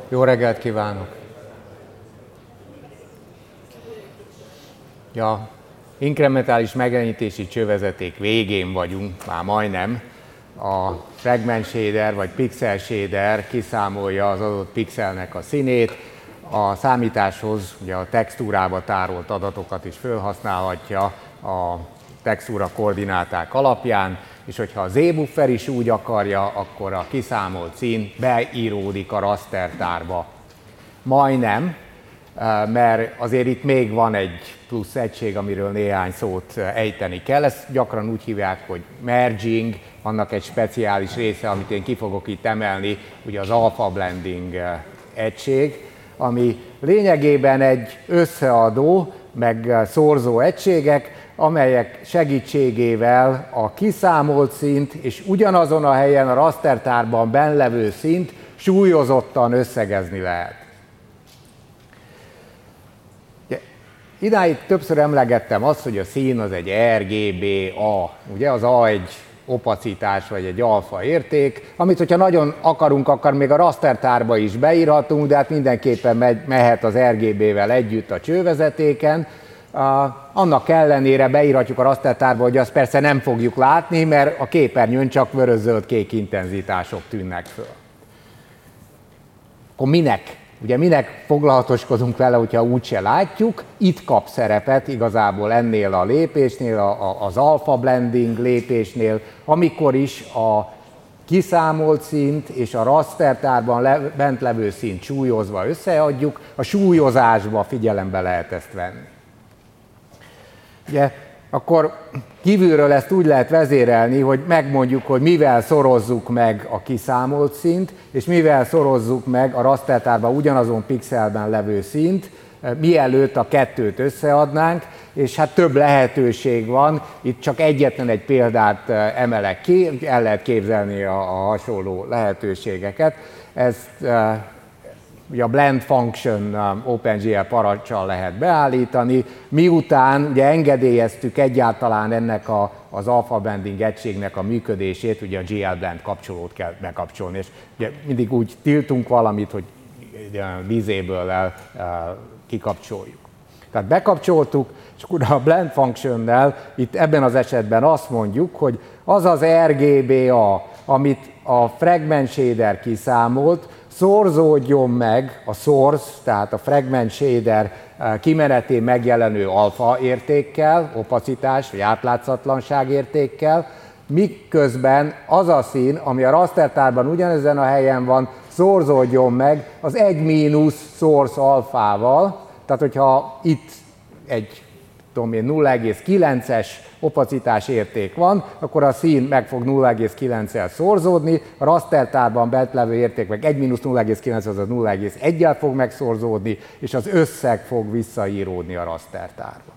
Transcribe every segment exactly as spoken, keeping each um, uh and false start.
Jó reggelt kívánok! Ja, inkrementális megjelenítési csővezeték végén vagyunk, már majdnem. A fragment shader vagy pixel shader kiszámolja az adott pixelnek a színét. A számításhoz ugye a textúrába tárolt adatokat is felhasználhatja a textúra koordináták alapján, és hogyha a Z-buffer is úgy akarja, akkor a kiszámolt szín beíródik a rastertárba. Majdnem, mert azért itt még van egy plusz egység, amiről néhány szót ejteni kell. Ezt gyakran úgy hívják, hogy merging, annak egy speciális része, amit én ki fogok itt emelni, ugye az alpha blending egység, ami lényegében egy összeadó, meg szorzó egységek, amelyek segítségével a kiszámolt színt és ugyanazon a helyen a rastertárban bennlevő színt súlyozottan összegezni lehet. Idáig többször emlegettem azt, hogy a szín az egy er gé bé á, ugye az A egy opacitás vagy egy alfa érték, amit hogyha nagyon akarunk, akkor még a rastertárba is beírhatunk, de hát mindenképpen mehet az er gé bével együtt a csővezetéken. Annak ellenére beírhatjuk a rastertárba, hogy azt persze nem fogjuk látni, mert a képernyőn csak vörös-zöld-kék intenzitások tűnnek föl. Akkor minek? Ugye minek foglalatoskodunk vele, hogyha úgyse látjuk? Itt kap szerepet igazából ennél a lépésnél, az alpha blending lépésnél, amikor is a kiszámolt színt és a rastertárban le, bent levő színt súlyozva összeadjuk, a súlyozásba figyelembe lehet ezt venni. Ugye, akkor kívülről ezt úgy lehet vezérelni, hogy megmondjuk, hogy mivel szorozzuk meg a kiszámolt színt, és mivel szorozzuk meg a rastertárban ugyanazon pixelben levő színt, mielőtt a kettőt összeadnánk, és hát több lehetőség van, itt csak egyetlen egy példát emelek ki, el lehet képzelni a, a hasonló lehetőségeket. Ezt ugye a blend function OpenGL parancsal lehet beállítani, miután ugye engedélyeztük egyáltalán ennek a, az alpha blending egységnek a működését, ugye a gé el blend kapcsolót kell bekapcsolni, és ugye mindig úgy tiltunk valamit, hogy disable-el kikapcsoljuk. Tehát bekapcsoltuk, és akkor a blend functionnel itt ebben az esetben azt mondjuk, hogy az az er gé bé á, amit a fragment shader kiszámolt, szorzódjon meg a source, tehát a fragment shader kimenetén megjelenő alfa értékkel, opacitás vagy átlátszatlanság értékkel, miközben az a szín, ami a rastertárban ugyanezen a helyen van, szorzódjon meg az egy mínusz source alfával, tehát hogyha itt egy nulla egész kilences opacitás érték van, akkor a szín meg fog nulla egész kilenccel szorzódni, a rastertárban bent levő érték meg egy mínusz nulla egész kilenc, azaz nulla egész egyel fog megszorzódni, és az összeg fog visszaíródni a rastertárba.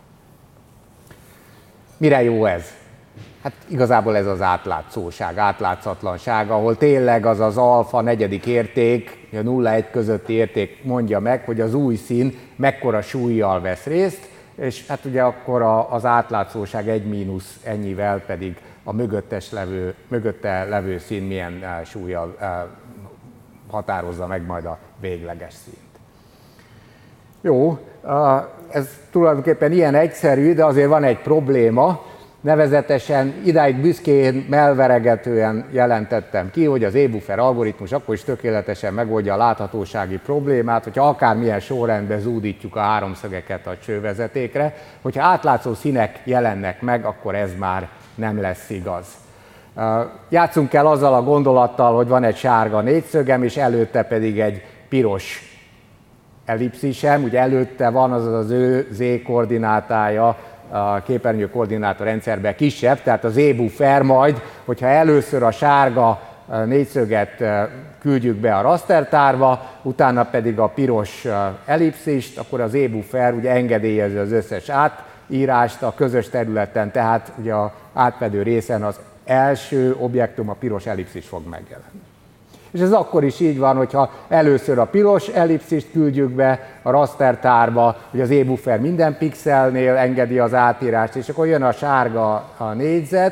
Mire jó ez? Hát igazából ez az átlátszóság, átlátszatlanság, ahol tényleg az az alfa negyedik érték, a nulla egy közötti érték mondja meg, hogy az új szín mekkora súllyal vesz részt, és hát ugye akkor az átlátszóság egy mínusz ennyivel pedig a mögöttes levő, mögötte levő szín milyen súllyal határozza meg majd a végleges színt. Jó, ez tulajdonképpen ilyen egyszerű, de azért van egy probléma, nevezetesen idáig büszkén, melveregetően jelentettem ki, hogy az e-buffer algoritmus akkor is tökéletesen megoldja a láthatósági problémát, hogyha akármilyen sorrendben zúdítjuk a háromszögeket a csővezetékre, hogyha átlátszó színek jelennek meg, akkor ez már nem lesz igaz. Játszunk el azzal a gondolattal, hogy van egy sárga négyszögem, és előtte pedig egy piros ellipszisem, ugye előtte van az az ő z-koordinátája, a képernyő koordinátor rendszerben kisebb, tehát az e-buffer majd, hogyha először a sárga négyszöget küldjük be a rastertárba, utána pedig a piros ellipszist, akkor az e-buffer ugye engedélyezi az összes átírást a közös területen, tehát ugye az átfedő részen az első objektum, a piros ellipszis fog megjelenni. És ez akkor is így van, hogyha először a piros ellipszist küldjük be a rastertárba, hogy az e-buffer minden pixelnél engedi az átírást, és akkor jön a sárga a négyzet,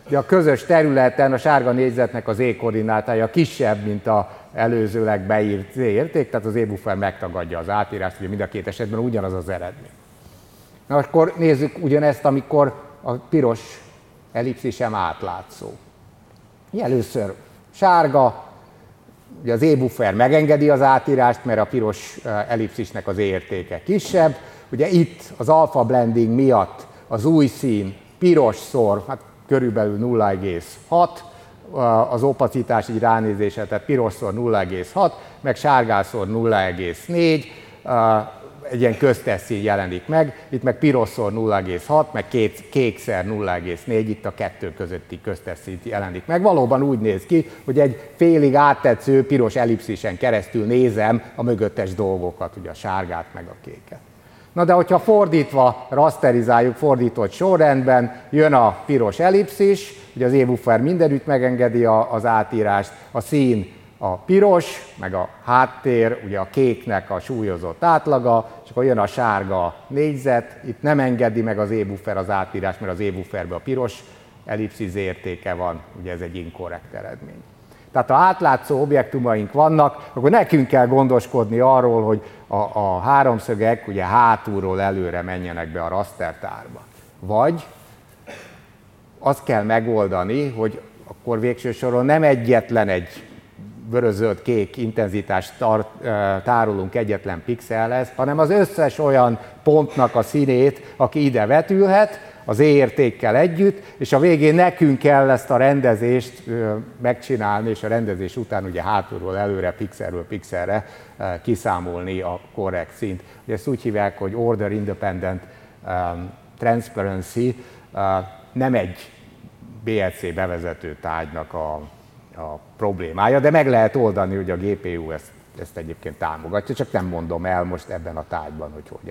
Ugye a közös területen a sárga négyzetnek az Z-koordinátája kisebb, mint az előzőleg beírt Z-érték, tehát az Z-buffer megtagadja az átírást, ugye mind a két esetben ugyanaz az eredmény. Na akkor nézzük ugyanezt, amikor a piros ellipszis sem átlátszó. Először sárga, ugye az Z-buffer megengedi az átírást, mert a piros ellipszisnek az értéke kisebb. Ugye itt az alfa blending miatt az új szín pirosszor, hát körülbelül nulla egész hat, az opacitás így ránézésre, tehát pirosszor nulla egész hat, meg sárgászor nulla egész négy, egy ilyen köztes szín jelenik meg, itt meg pirosszor nulla egész hat, meg két, kékszer nulla egész négy, itt a kettő közötti köztes szín jelenik meg. Valóban úgy néz ki, hogy egy félig áttetsző piros ellipszisen keresztül nézem a mögöttes dolgokat, ugye a sárgát meg a kéket. Na de hogyha fordítva rasterizáljuk, fordított sorrendben, jön a piros ellipszis, ugye az Z-buffer mindenütt megengedi a, az átírást, a szín a piros, meg a háttér, ugye a kéknek a súlyozott átlaga, és akkor jön a sárga négyzet, itt nem engedi meg az Z-buffer az átírást, mert az Z-bufferben a piros ellipszis értéke van, ugye ez egy inkorrekt eredmény. Tehát ha átlátszó objektumaink vannak, akkor nekünk kell gondoskodni arról, hogy a, a háromszögek ugye hátulról előre menjenek be a rastertárba. Vagy azt kell megoldani, hogy akkor végső soron nem egyetlen egy vörös-zöld-kék intenzitást tar, tárolunk egyetlen pixelhez, hanem az összes olyan pontnak a színét, aki ide vetülhet, az értékkel együtt, és a végén nekünk kell ezt a rendezést megcsinálni, és a rendezés után ugye hátulról előre, pixelről pixelre kiszámolni a korrekt színt. Ugye ezt úgy hívják, hogy Order Independent um, Transparency, uh, nem egy bé el cé bevezető tárgynak a, a problémája, de meg lehet oldani, hogy a gé pé u ezt, ezt egyébként támogatja, csak nem mondom el most ebben a tárgyban, hogy hogyan.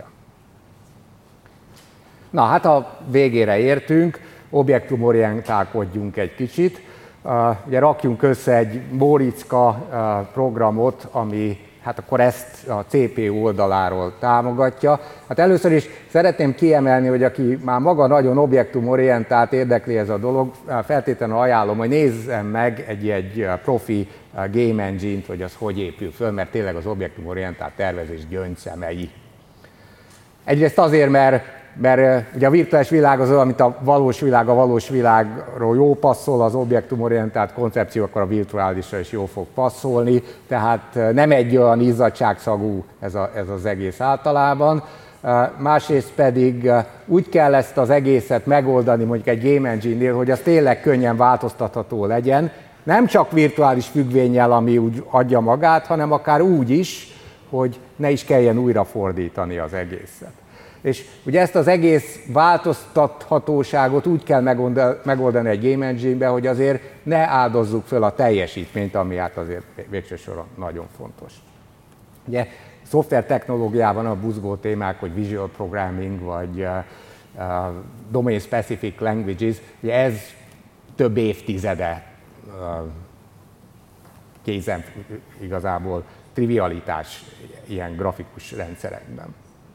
Na hát a végére értünk, objektumorientálkodjunk egy kicsit. Uh, ugye rakjunk össze egy Móriczka uh, programot, ami hát akkor ezt a cé pé u oldaláról támogatja. Hát először is szeretném kiemelni, hogy aki már maga nagyon objektumorientált, érdekli ez a dolog, feltétlenül ajánlom, hogy nézzem meg egy, egy profi game engine-t, hogy az hogy épül föl, mert tényleg az objektumorientált tervezés gyöngyszemei. Egyrészt azért, mert Mert ugye a virtuális világ az olyan, mint a valós világ, a valós világról jó passzol, az objektumorientált koncepció, akkor a virtuálisra is jó fog passzolni, tehát nem egy olyan izzadságszagú ez, a, ez az egész általában. Másrészt pedig úgy kell ezt az egészet megoldani mondjuk egy game engine-nél, hogy az tényleg könnyen változtatható legyen, nem csak virtuális függvénnyel, ami úgy adja magát, hanem akár úgy is, hogy ne is kelljen újra fordítani az egészet. És ugye ezt az egész változtathatóságot úgy kell megoldani egy game engine-ben, hogy azért ne áldozzuk föl a teljesítményt, ami hát azért végső soron nagyon fontos. Ugye szoftvertechnológiában a buzgó témák, hogy visual programming, vagy uh, uh, domain specific languages, ugye ez több évtizede uh, kézen igazából trivialitás ilyen grafikus rendszerekben.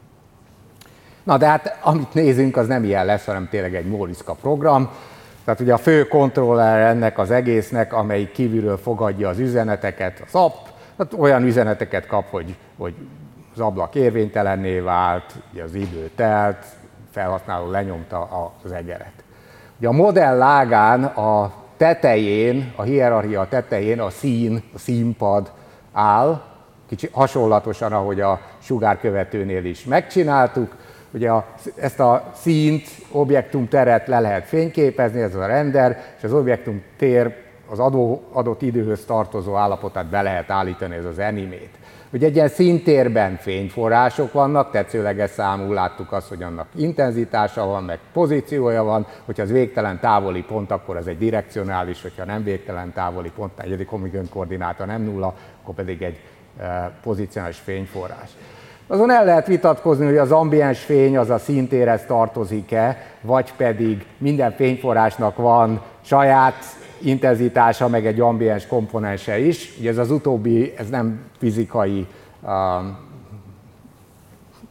Na de hát amit nézünk, az nem ilyen lesz, hanem tényleg egy Móriczka program. Tehát ugye a fő kontroller ennek az egésznek, amelyik kívülről fogadja az üzeneteket, az app, hát olyan üzeneteket kap, hogy, hogy az ablak érvénytelenné vált, ugye az idő telt, felhasználó lenyomta az egeret. Ugye a modell lágán a tetején, a hierarchia tetején a szín, a színpad áll, kicsit hasonlatosan, ahogy a sugárkövetőnél is megcsináltuk. Ugye a, ezt a színt, objektum teret le lehet fényképezni, ez a render, és az objektum tér az adó, adott időhöz tartozó állapotát be lehet állítani, ez az animate. Ugye egy ilyen színtérben fényforrások vannak, tetszőleges számú, láttuk azt, hogy annak intenzitása van, meg pozíciója van, hogyha az végtelen távoli pont, akkor ez egy direkcionális, hogyha nem végtelen távoli pont, egyedik homogén koordináta nem nulla, akkor pedig egy e, pozícionális fényforrás. Azon el lehet vitatkozni, hogy az ambiens fény az a színtérhez tartozik-e, vagy pedig minden fényforrásnak van saját intenzitása, meg egy ambiens komponense is. Ugye ez az utóbbi, ez nem fizikai um,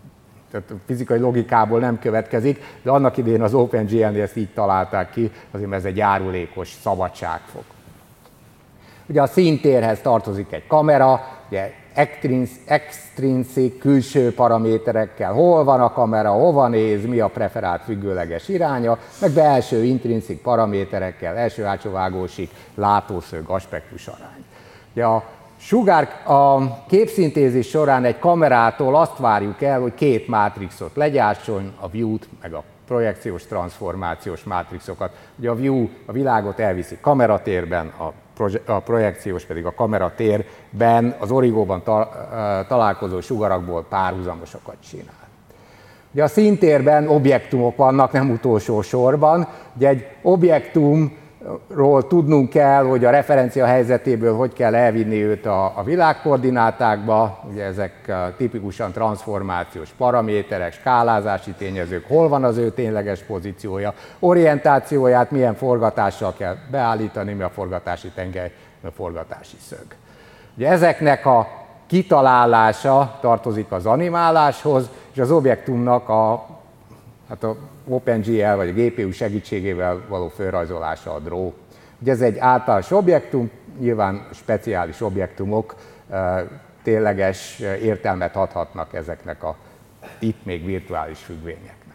tehát fizikai logikából nem következik, de annak idején az OpenGL-nél ezt így találták ki, azért mert ez egy járulékos szabadságfok. Ugye a színtérhez tartozik egy kamera, ugye extrinzik külső paraméterekkel, hol van a kamera, hova néz, mi a preferált függőleges iránya, meg belső intrinzik paraméterekkel, első-hátsó vágósík, látószög, aspektus arány. Ugye a sugár, a képszintézis során egy kamerától azt várjuk el, hogy két mátrixot legyártson, a view-t, meg a projekciós transformációs mátrixokat. Ugye a view a világot elviszi kameratérben, a a projekciós pedig a kameratérben, az origóban találkozó sugarakból párhuzamosokat csinál. Ugye a színtérben objektumok vannak, nem utolsó sorban. Ugye egy objektumról tudnunk kell, hogy a referencia helyzetéből hogy kell elvinni őt a, a világkoordinátákba. Ugye ezek tipikusan transformációs paraméterek, skálázási tényezők, hol van az ő tényleges pozíciója, orientációját, milyen forgatással kell beállítani, mi a forgatási tengely, mi a forgatási szög. Ugye ezeknek a kitalálása tartozik az animáláshoz, és az objektumnak a, hát a OpenGL vagy a gé pé u segítségével való fölrajzolása a draw. Ugye ez egy általános objektum, nyilván speciális objektumok e, tényleges értelmet adhatnak ezeknek a itt még virtuális függvényeknek.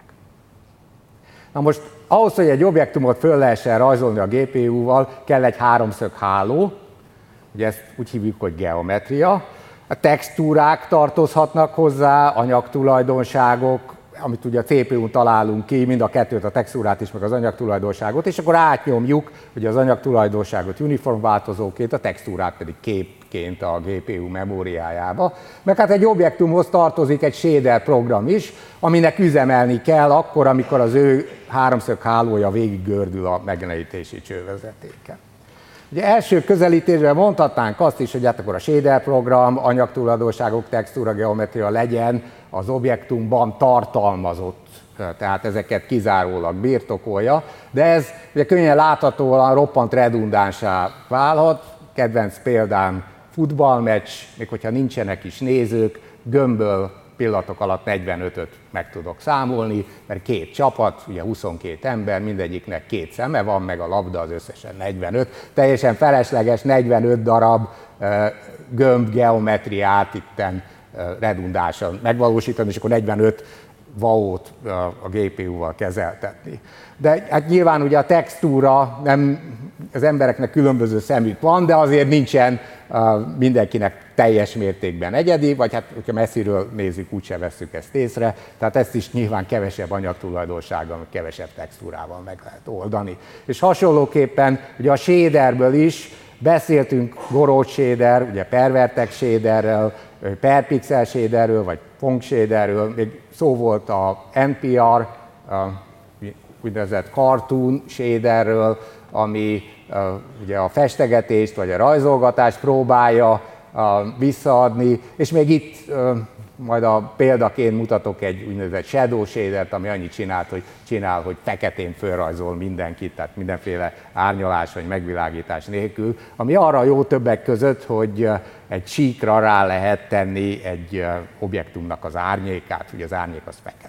Na most ahhoz, hogy egy objektumot föl lehessen rajzolni a gé pé u-val, kell egy háromszög háló, ugye ezt úgy hívjuk, hogy geometria. A textúrák tartozhatnak hozzá, anyagtulajdonságok, amit ugye a cé pé u-n találunk ki, mind a kettőt, a textúrát is, meg az anyagtulajdonságot, és akkor átnyomjuk ugye az anyagtulajdonságot uniform változóként, a textúrát pedig képként a gé pé u memóriájába. Meg hát egy objektumhoz tartozik egy shader program is, aminek üzemelni kell akkor, amikor az ő háromszög hálója végig gördül a megjelenítési csővezetéken. Ugye első közelítésben mondhatnánk azt is, hogy hát akkor a shader program, anyagtulajdonságok, textúra, geometria legyen az objektumban tartalmazott, tehát ezeket kizárólag birtokolja, de ez ugye könnyen láthatóan roppant redundánsá válhat. Kedvenc példám futballmeccs, még hogyha nincsenek is nézők, gömbből pillanatok alatt negyvenötöt meg tudok számolni, mert két csapat, ugye huszonkét ember, mindegyiknek két szeme van, meg a labda az összesen negyvenöt. Teljesen felesleges negyvenöt darab uh, gömb geometriát itten uh, redundánsan megvalósítani, és akkor negyvenöt vau-t uh, a gé pé u-val kezeltetni. De hát nyilván ugye a textúra, nem, az embereknek különböző szemük van, de azért nincsen uh, mindenkinek teljes mértékben egyedi, vagy hát, hogyha messziről nézzük, úgyse vesszük ezt észre, tehát ezt is nyilván kevesebb anyagtulajdonsággal, kevesebb textúrával meg lehet oldani. És hasonlóképpen ugye a shaderből is beszéltünk Gouraud shader, ugye Pervertex shaderrel, Perpixel shaderről, vagy Phong shaderről, még szó volt a en pé er, a úgynevezett cartoon shaderről, ami uh, ugye a festegetést vagy a rajzolgatást próbálja uh, visszaadni, és még itt uh, majd a példaként mutatok egy úgynevezett shadow shadert, ami annyit csinált, hogy csinál, hogy feketén fölrajzol mindenkit, tehát mindenféle árnyalás vagy megvilágítás nélkül, ami arra jó többek között, hogy uh, egy síkra rá lehet tenni egy uh, objektumnak az árnyékát, ugye az árnyék az fekete.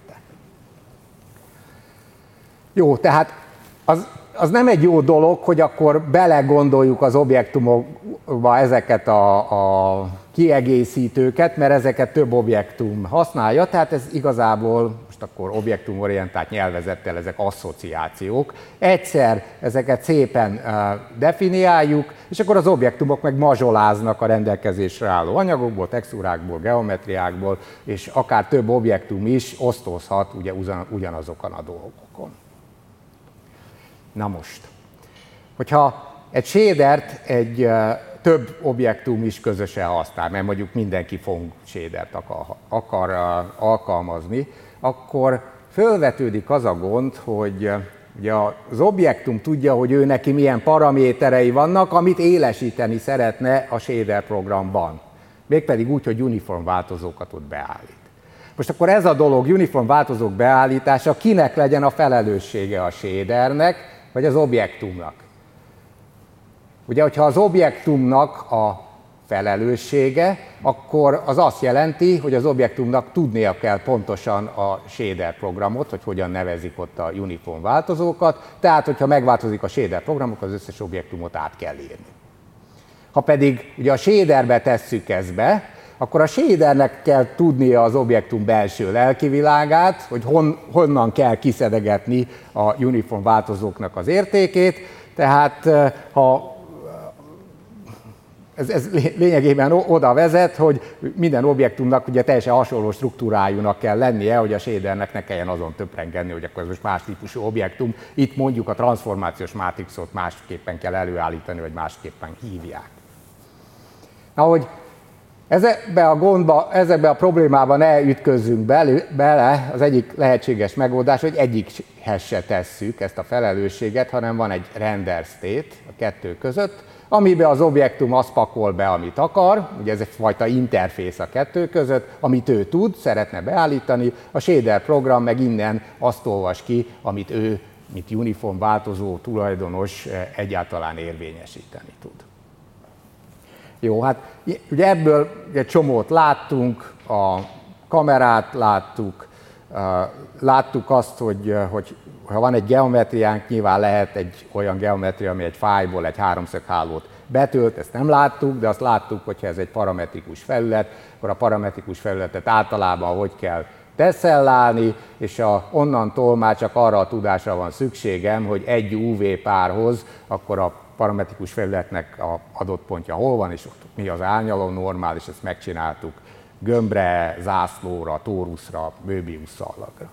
Jó, tehát az, az nem egy jó dolog, hogy akkor belegondoljuk az objektumokba ezeket a, a kiegészítőket, mert ezeket több objektum használja, tehát ez igazából, most akkor objektumorientált nyelvezettel, ezek asszociációk. Egyszer ezeket szépen uh, definiáljuk, és akkor az objektumok meg mazsoláznak a rendelkezésre álló anyagokból, textúrákból, geometriákból, és akár több objektum is osztozhat ugye ugyanazokon a dolgokon. Na most, hogyha egy shadert egy uh, több objektum is közösen használ, mert mondjuk mindenki Phong shadert akar, akar uh, alkalmazni, akkor fölvetődik az a gond, hogy uh, ugye az objektum tudja, hogy ő neki milyen paraméterei vannak, amit élesíteni szeretne a shader programban. Mégpedig úgy, hogy uniform változókat ott beállít. Most akkor ez a dolog, uniform változók beállítása, kinek legyen a felelőssége, a shadernek, vagy az objektumnak? Ugye, hogyha az objektumnak a felelőssége, akkor az azt jelenti, hogy az objektumnak tudnia kell pontosan a shader programot, hogy hogyan nevezik ott a uniform változókat, tehát hogyha megváltozik a shader programok, az összes objektumot át kell írni. Ha pedig ugye a shaderbe tesszük ezt be, akkor a shadernek kell tudnia az objektum belső lelkivilágát, hogy hon, honnan kell kiszedegetni a uniform változóknak az értékét, tehát ha Ez, ez lényegében oda vezet, hogy minden objektumnak ugye teljesen hasonló struktúrájúnak kell lennie, hogy a shadernek ne kelljen azon töprengeni, hogy akkor ez most más típusú objektum. Itt mondjuk a transformációs mátrixot másképpen kell előállítani, vagy másképpen hívják. Na, hogy ezekbe a gondba, ezekbe a problémába ne ütközzünk bele, az egyik lehetséges megoldás, hogy egyikhez se tesszük ezt a felelősséget, hanem van egy render state a kettő között, amiben az objektum azt pakol be, amit akar, ugye ez egyfajta interfész a kettő között, amit ő tud, szeretne beállítani, a shader program meg innen azt olvas ki, amit ő, mint uniform változó tulajdonos egyáltalán érvényesíteni tud. Jó, hát ugye ebből egy csomót láttunk, a kamerát láttuk, láttuk azt, hogy, hogy ha van egy geometriánk, nyilván lehet egy olyan geometria, ami egy fájlból egy háromszöghálót betölt, ezt nem láttuk, de azt láttuk, hogyha ez egy parametrikus felület, akkor a parametrikus felületet általában hogy kell teszellálni, és a, onnantól már csak arra a tudásra van szükségem, hogy egy u vé párhoz, akkor a parametrikus felületnek a adott pontja hol van, és ott mi az árnyaló normál, és ezt megcsináltuk gömbre, zászlóra, tóruszra, Möbius szallagra.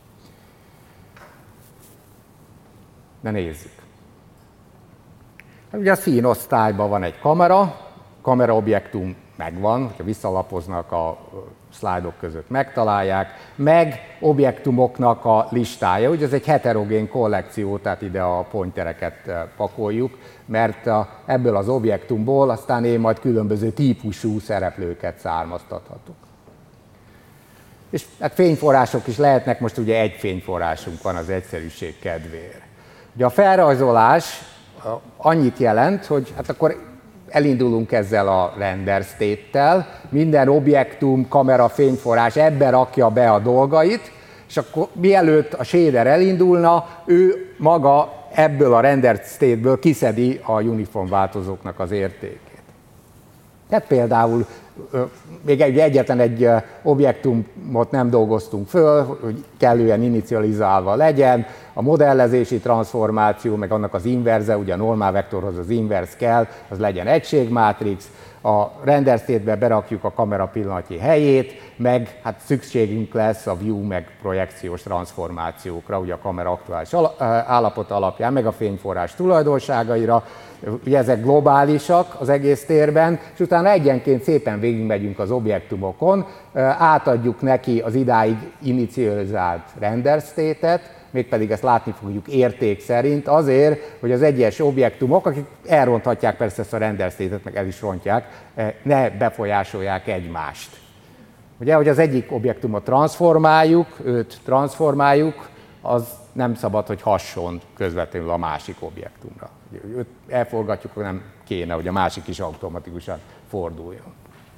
De nézzük. Ugye a színosztályban van egy kamera, kameraobjektum megvan, ha visszalapoznak a szlájdok között megtalálják, meg objektumoknak a listája, ugye ez egy heterogén kollekció, tehát ide a pointereket pakoljuk, mert a, ebből az objektumból aztán én majd különböző típusú szereplőket származtathatok. És hát fényforrások is lehetnek, most ugye egy fényforrásunk van az egyszerűség kedvéért. Ugye a felrajzolás annyit jelent, hogy hát akkor elindulunk ezzel a render state-tel, minden objektum, kamera, fényforrás ebbe rakja be a dolgait, és akkor mielőtt a shader elindulna, ő maga ebből a render state-ből kiszedi a uniform változóknak az értékét. Tehát például még egy, egyetlen egy objektumot nem dolgoztunk föl, hogy kellően inicializálva legyen, a modellezési transformáció, meg annak az inverze, ugye a normál vektorhoz az inverz kell, az legyen egységmátrix, a render state-be berakjuk a kamera pillanatnyi helyét, meg hát szükségünk lesz a view meg projekciós transformációkra, ugye a kamera aktuális állapota alapján, meg a fényforrás tulajdonságaira, ugye ezek globálisak az egész térben, és utána egyenként szépen végigmegyünk az objektumokon, átadjuk neki az idáig inicializált render state-et, mégpedig ezt látni fogjuk érték szerint azért, hogy az egyes objektumok, akik elronthatják persze ezt a render state-et, meg el is rontják, ne befolyásolják egymást. Ugye, hogy az egyik objektumot transformáljuk, őt transformáljuk, az nem szabad, hogy hasson közvetlenül a másik objektumra. Őt elforgatjuk, hogy nem kéne, hogy a másik is automatikusan forduljon.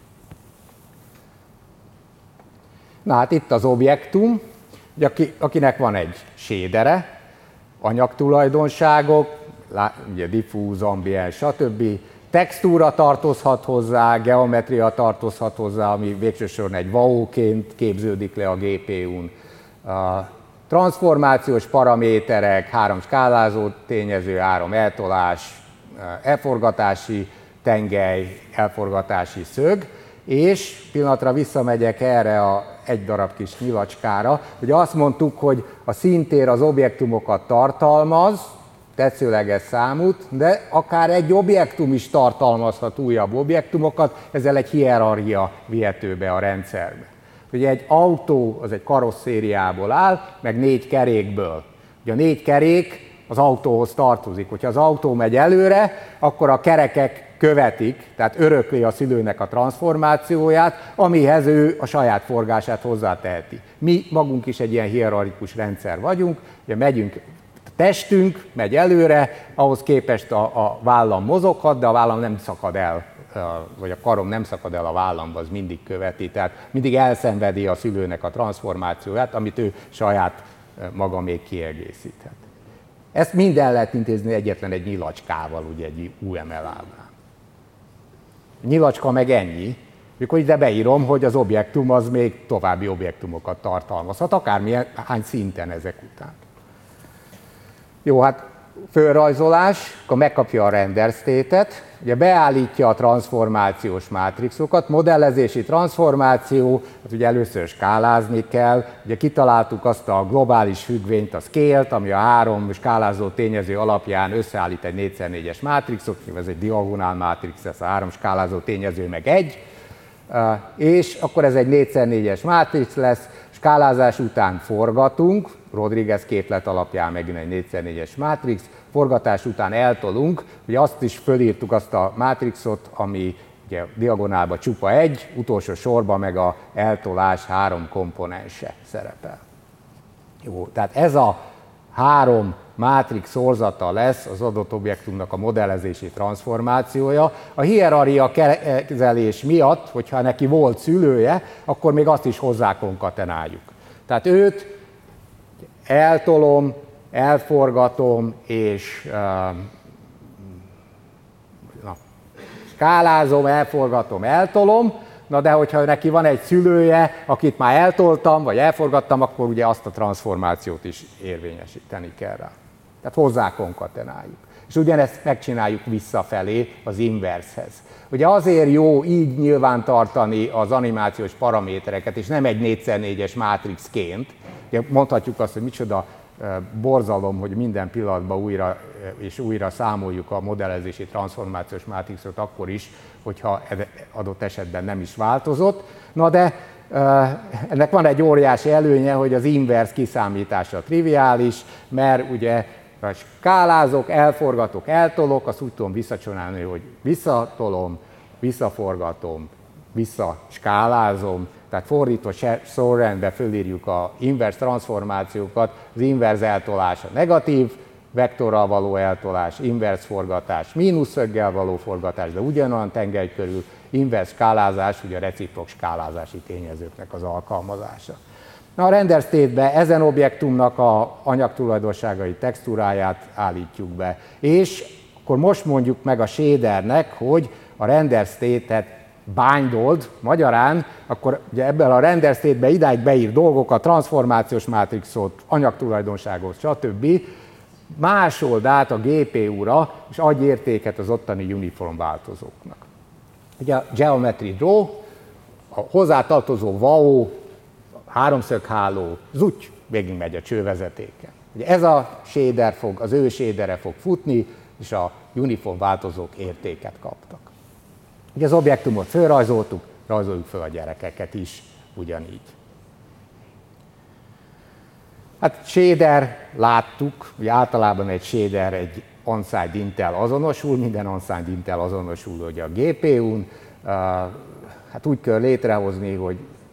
Na hát itt az objektum, akinek van egy shadere, anyagtulajdonságok, ugye diffúz, ambiens, stb. Textúra tartozhat hozzá, geometria tartozhat hozzá, ami végső soron egy vau-ként képződik le a gé pé ún. Transformációs paraméterek, három skálázó tényező, három eltolás, elforgatási tengely, elforgatási szög, és pillanatra visszamegyek erre a egy darab kis nyilacskára, hogy azt mondtuk, hogy a színtér az objektumokat tartalmaz, tetszőleges számút, de akár egy objektum is tartalmazhat újabb objektumokat, ezzel egy hierarchia vihető be a rendszerbe. Ugye egy autó az egy karosszériából áll, meg négy kerékből. Ugye a négy kerék az autóhoz tartozik. Hogyha az autó megy előre, akkor a kerekek követik, tehát örökli a szülőnek a transformációját, amihez ő a saját forgását hozzáteheti. Mi magunk is egy ilyen hierarchikus rendszer vagyunk, ugye megyünk, a testünk megy előre, ahhoz képest a, a vállam mozoghat, de a vállam nem szakad el vagy a karom nem szakad el a vállamba, az mindig követi, tehát mindig elszenvedi a szülőnek a transformációját, amit ő saját maga még kiegészíthet. Ezt mind el lehet intézni egyetlen egy nyilacskával, ugye egy u em el ábrán. A nyilacska meg ennyi, mikor ide beírom, hogy az objektum az még további objektumokat tartalmazhat, akármilyen hány szinten ezek után. Jó, hát fölrajzolás, akkor megkapja a render state-et, ugye beállítja a transformációs mátrixokat, modellezési transformáció, hát ugye először skálázni kell, ugye kitaláltuk azt a globális függvényt, a scale-t, ami a három skálázó tényező alapján összeállít egy négy szer négyes mátrixot, ez egy diagonál mátrix, ez a három skálázó tényező meg egy, és akkor ez egy négy szer négyes mátrix lesz, skálázás után forgatunk, Rodriguez képlet alapján megint egy négy szer négyes mátrix, forgatás után eltolunk, ugye azt is fölírtuk azt a mátrixot, ami ugye diagonálba csupa egy, utolsó sorban meg a eltolás három komponense szerepel. Jó, tehát ez a három mátrix szorzata lesz az adott objektumnak a modellezési transformációja. A hierarchia kezelés miatt, hogyha neki volt szülője, akkor még azt is hozzá konkatenáljuk. Tehát őt eltolom, elforgatom, és uh, na, skálázom, elforgatom, eltolom, na de hogyha neki van egy szülője, akit már eltoltam, vagy elforgattam, akkor ugye azt a transformációt is érvényesíteni kell rá. Tehát hozzá konkatenáljuk. És ugyanezt megcsináljuk visszafelé az inversehez. Ugye azért jó így nyilvántartani az animációs paramétereket, és nem egy négy szer négyes mátrixként. Ugye mondhatjuk azt, hogy micsoda borzalom, hogy minden pillanatban újra és újra számoljuk a modellezési transformációs mátrixot akkor is, hogyha adott esetben nem is változott. Na de ennek van egy óriási előnye, hogy az inverse kiszámítása triviális, mert ugye skálázok, elforgatok, eltolok, azt úgy tudom visszacsinálni, hogy visszatolom, visszaforgatom, visszaskálázom, tehát fordítva sorrendbe fölírjuk az inverse transformációkat, az inverse eltolás a negatív vektorral való eltolás, inverse forgatás, mínuszöggel való forgatás, de ugyanolyan tengely körül, inverse skálázás, ugye a reciprok skálázási tényezőknek az alkalmazása. Na, a render state-be ezen objektumnak a anyagtulajdonságait, textúráját állítjuk be, és akkor most mondjuk meg a shadernek, hogy a render state-et bindold, magyarán, akkor ugye ebben a render state-be idáig beír dolgokat, transformációs mátrixot, anyagtulajdonságot, stb. Másold át a gé pé u-ra, és adj értéket az ottani uniform változóknak. Ugye a Geometry Draw, a hozzátartozó vau, háromszögháló, zuty, végigmegy a csővezetéken. Ugye ez a shader fog, az ő shadere fog futni, és a uniform változók értéket kaptak. Ugye az objektumot fölrajzoltuk, rajzoljuk föl a gyerekeket is ugyanígy. Hát shader, láttuk, hogy általában egy shader egy on-site Intel azonosul, minden on-site Intel azonosul ugye a gé pé u-n. Hát úgy kell létrehozni, hogy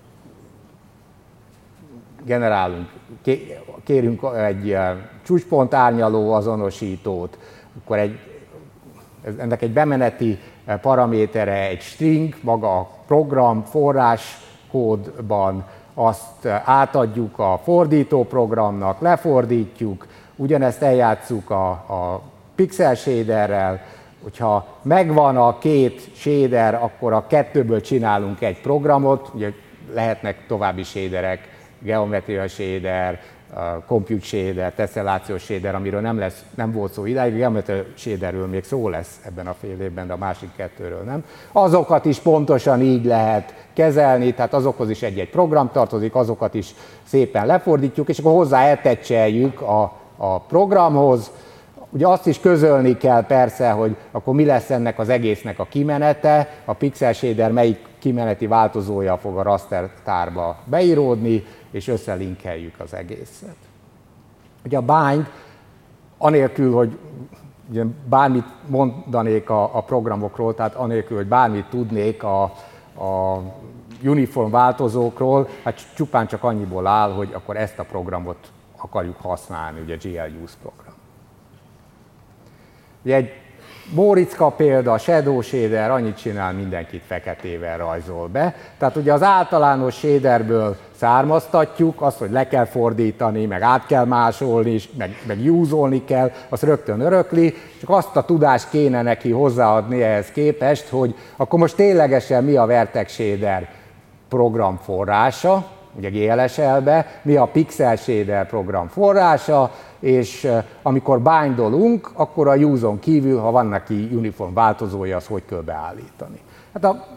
generálunk, kérünk egy csúcspont árnyaló azonosítót, akkor egy, ennek egy bemeneti paramétere egy string, maga a program forráskódban, azt átadjuk a fordító programnak, lefordítjuk, ugyanezt eljátsszuk a, a pixel shaderrel, hogyha megvan a két shader, akkor a kettőből csinálunk egy programot, ugye lehetnek további shaderek, geometria shader, compute shader, teszellációs shader, amiről nem, lesz, nem volt szó idáig, a geometria shaderről még szó lesz ebben a fél évben, de a másik kettőről nem. Azokat is pontosan így lehet kezelni, tehát azokhoz is egy-egy program tartozik, azokat is szépen lefordítjuk, és akkor hozzá eltecseljük a, a programhoz. Ugye azt is közölni kell persze, hogy akkor mi lesz ennek az egésznek a kimenete, a pixel shader melyik kimeneti változója fog a raster tárba beíródni, és összelinkeljük az egészet. Ugye a bind, anélkül, hogy ugye bármit mondanék a, a programokról, tehát anélkül, hogy bármit tudnék a, a uniform változókról, hát csupán csak annyiból áll, hogy akkor ezt a programot akarjuk használni, ugye gl use program. Ugye egy Móriczka példa, a shadow shader annyit csinál, mindenkit feketével rajzol be. Tehát ugye az általános shaderből származtatjuk, azt, hogy le kell fordítani, meg át kell másolni, meg, meg use-olni kell, azt rögtön örökli, csak azt a tudást kéne neki hozzáadni ehhez képest, hogy akkor most ténylegesen mi a Vertex Shader program forrása, ugye gé el es el-be, mi a Pixel Shader program forrása, és amikor bindolunk, akkor a use-on kívül, ha van neki uniform változója, az hogy kell beállítani. Hát a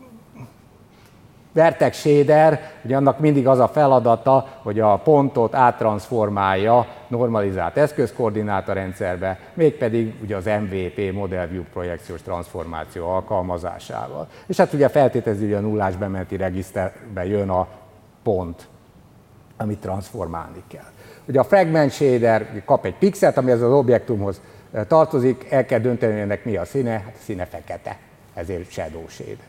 Vertex Shader, ugye annak mindig az a feladata, hogy a pontot áttranszformálja normalizált eszközkoordinátorrendszerbe, mégpedig ugye az em vé pé Model View projekciós transformáció alkalmazásával. És hát ugye feltételezi, hogy a nullás bementi regiszterbe jön a pont, amit transformálni kell. Ugye a Fragment Shader kap egy pixelt, ami az az objektumhoz tartozik, el kell dönteni, hogy ennek mi a színe, hát a színe fekete, ezért Shadow Shader.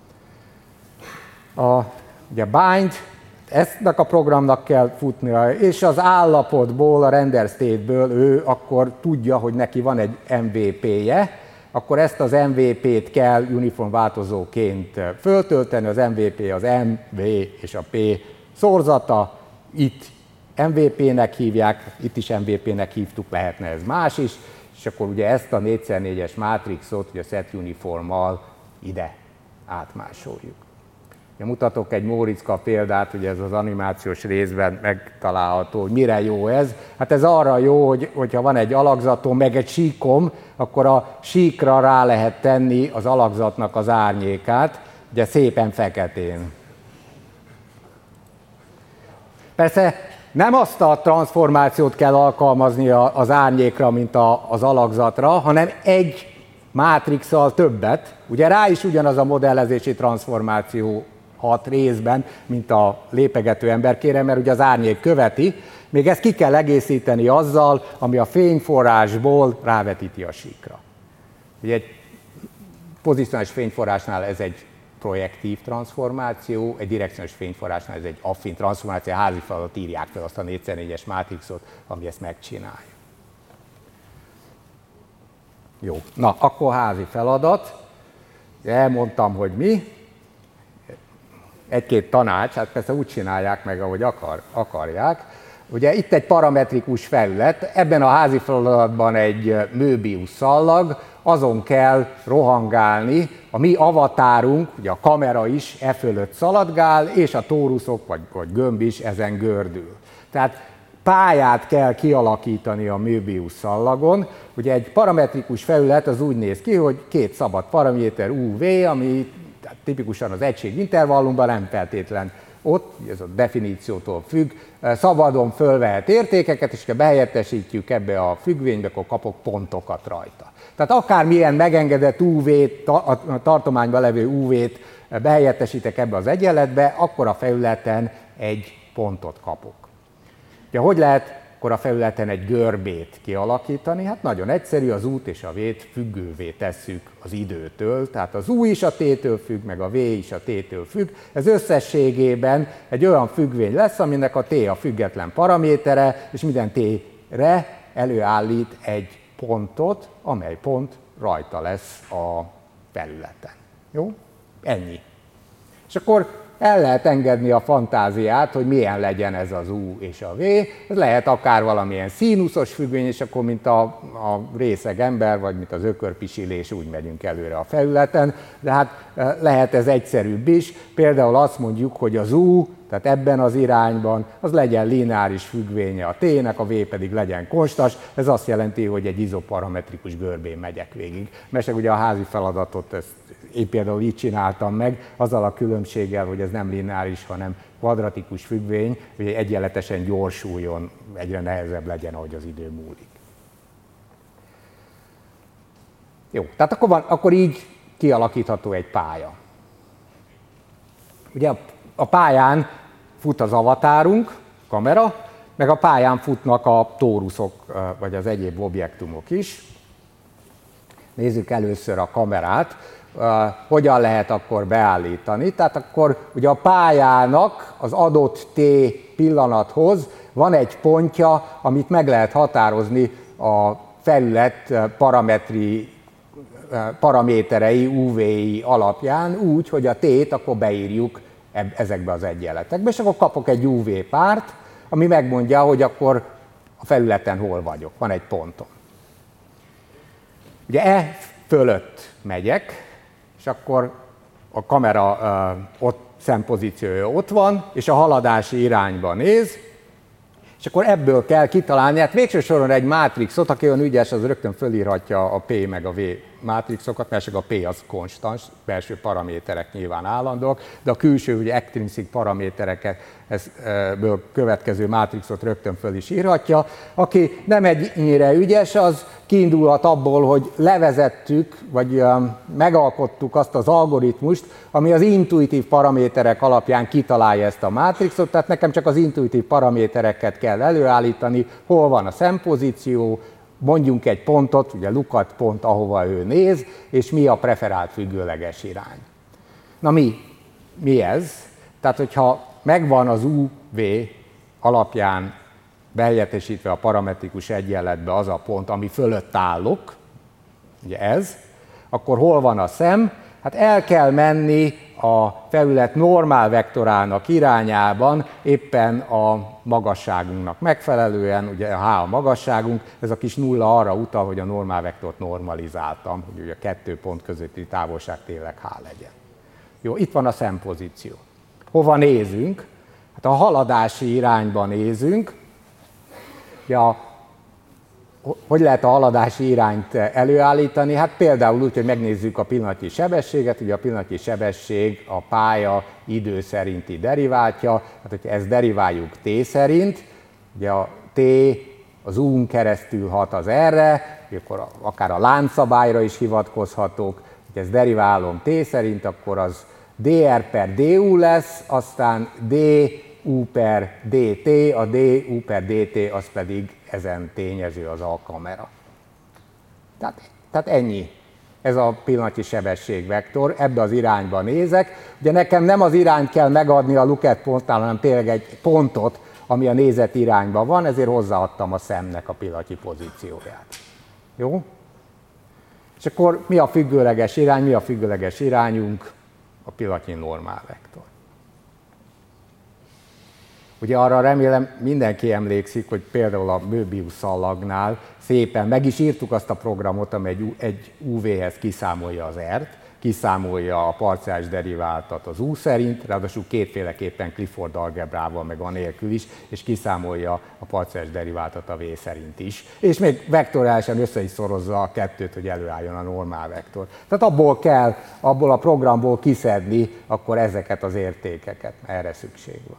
A, ugye bind, eznek a programnak kell futnia, és az állapotból, a render state-ből ő akkor tudja, hogy neki van egy em vé pé-je, akkor ezt az em vé pé-t kell uniform változóként föltölteni, az em vé pé az M, V és a P szorzata, itt em vé pé-nek hívják, itt is em vé pé-nek hívtuk, lehetne ez más is, és akkor ugye ezt a négy szer négyes mátrixot ugye a set uniformmal ide átmásoljuk. Ja, mutatok egy Móriczka példát, ugye ez az animációs részben megtalálható, hogy mire jó ez. Hát ez arra jó, hogy, hogyha van egy alakzatom, meg egy síkom, akkor a síkra rá lehet tenni az alakzatnak az árnyékát, ugye szépen feketén. Persze nem azt a transformációt kell alkalmazni az árnyékra, mint az alakzatra, hanem egy mátrixal többet. Ugye rá is ugyanaz a modellezési transformáció hat részben, mint a lépegető emberkére, mert ugye az árnyék követi, még ezt ki kell egészíteni azzal, ami a fényforrásból rávetíti a síkra. Ugye egy pozícionális fényforrásnál ez egy projektív transformáció, egy direkciós fényforrásnál ez egy affin transformáció, a házi feladat írják fel azt a négy szer négyes mátrixot, ami ezt megcsinálja. Jó, na akkor házi feladat. Elmondtam, hogy mi. Egy-két tanács, hát persze úgy csinálják meg, ahogy akar, akarják. Ugye itt egy parametrikus felület, ebben a házi feladatban egy Möbius szallag, azon kell rohangálni, a mi avatárunk, ugye a kamera is e fölött szaladgál, és a tóruszok vagy, vagy gömb is ezen gördül. Tehát pályát kell kialakítani a Möbius szallagon. Ugye egy parametrikus felület az úgy néz ki, hogy két szabad paraméter u vé, ami tipikusan az egységintervallumban nem feltétlen ott, ez a definíciótól függ, szabadon fölvehet értékeket, és ha behelyettesítjük ebbe a függvénybe, akkor kapok pontokat rajta. Tehát akármilyen megengedett u vét, a tartományban levő u vét behelyettesítek ebbe az egyenletbe, akkor a felületen egy pontot kapok. Ja, hogy lehet akkor a felületen egy görbét kialakítani? Hát nagyon egyszerű, az út és a v-t függővé tesszük az időtől, tehát az u is a t-től függ, meg a v is a t-től függ. Ez összességében egy olyan függvény lesz, aminek a t a független paramétere, és minden t-re előállít egy pontot, amely pont rajta lesz a felületen. Jó? Ennyi. És akkor el lehet engedni a fantáziát, hogy milyen legyen ez az u és a v. Ez lehet akár valamilyen színuszos függvény, és akkor mint a, a részeg ember, vagy mint az ökörpisilés, úgy megyünk előre a felületen. De hát lehet ez egyszerűbb is. Például azt mondjuk, hogy az u, tehát ebben az irányban, az legyen lineáris függvénye a t-nek, a v pedig legyen konstans. Ez azt jelenti, hogy egy izoparametrikus görbén megyek végig. Mert ugye a házi feladatot ezt én például így csináltam meg, azzal a különbséggel, hogy ez nem lineáris, hanem kvadratikus függvény, hogy egyenletesen gyorsuljon, egyre nehezebb legyen, ahogy az idő múlik. Jó, tehát akkor, van, akkor így kialakítható egy pálya. Ugye a pályán fut az avatárunk, kamera, meg a pályán futnak a tóruszok, vagy az egyéb objektumok is. Nézzük először a kamerát. Uh, hogyan lehet akkor beállítani. Tehát akkor ugye a pályának az adott t pillanathoz van egy pontja, amit meg lehet határozni a felület parametri paraméterei, u vé-i alapján úgy, hogy a T-t akkor beírjuk ezekbe az egyenletekbe, és akkor kapok egy u vé párt, ami megmondja, hogy akkor a felületen hol vagyok, van egy ponton. Ugye E fölött megyek, és akkor a kamera uh, ott, szempozíciója ott van, és a haladási irányba néz, és akkor ebből kell kitalálni, hát végső soron egy mátrixot, aki olyan ügyes, az rögtön fölírhatja a P meg a V mátrixokat, mert csak a P az konstans, belső paraméterek nyilván állandóak, de a külső, ugye extrinsic paraméterekből következő mátrixot rögtön föl is írhatja. Aki nem ennyire ügyes, az kiindulhat abból, hogy levezettük, vagy megalkottuk azt az algoritmust, ami az intuitív paraméterek alapján kitalálja ezt a mátrixot, tehát nekem csak az intuitív paramétereket kell előállítani, hol van a szempozíció, mondjunk egy pontot, ugye lookat pont, ahova ő néz, és mi a preferált függőleges irány. Na mi? Mi ez? Tehát, hogyha megvan az u vé alapján behelyettesítve a parametrikus egyenletbe az a pont, ami fölött állok, ugye ez, akkor hol van a szem? Hát el kell menni a felület normál vektorának irányában, éppen a magasságunknak megfelelően, ugye a h a magasságunk, ez a kis nulla arra utal, hogy a normál vektort normalizáltam, hogy ugye a kettő pont közötti távolság tényleg h legyen. Jó, itt van a szempozíció. Hova nézünk? Hát a haladási irányba nézünk. Ja, hogy lehet a haladási irányt előállítani? Hát például úgy, hogy megnézzük a pillanatnyi sebességet, ugye a pillanatnyi sebesség a pálya idő szerinti deriváltja, hát hogyha ezt deriváljuk t szerint, ugye a t az u-n keresztül hat az r-re, akkor akár a láncszabályra is hivatkozhatok, hogy ezt deriválom t szerint, akkor az dr per du lesz, aztán du per dt, a du per dt az pedig ezen tényező az a kamera. Tehát, tehát ennyi. Ez a pillanatnyi sebességvektor, ebbe az irányba nézek. Ugye nekem nem az irányt kell megadni a lookat pontnál, hanem tényleg egy pontot, ami a nézett irányba van, ezért hozzáadtam a szemnek a pillanatnyi pozícióját. Jó? És akkor mi a függőleges irány? Mi a függőleges irányunk? A pillanatnyi normál vektor. Ugye arra remélem mindenki emlékszik, hogy például a Möbius szallagnál szépen meg is írtuk azt a programot, amely egy, egy u vé-hez kiszámolja az R-t, kiszámolja a parciális deriváltat az U szerint, ráadásul kétféleképpen Clifford algebrával, meg anélkül is, és kiszámolja a parciális deriváltat a V szerint is. És még vektorálisan össze is szorozza a kettőt, hogy előálljon a normál vektor. Tehát abból kell, abból a programból kiszedni akkor ezeket az értékeket, erre szükség van.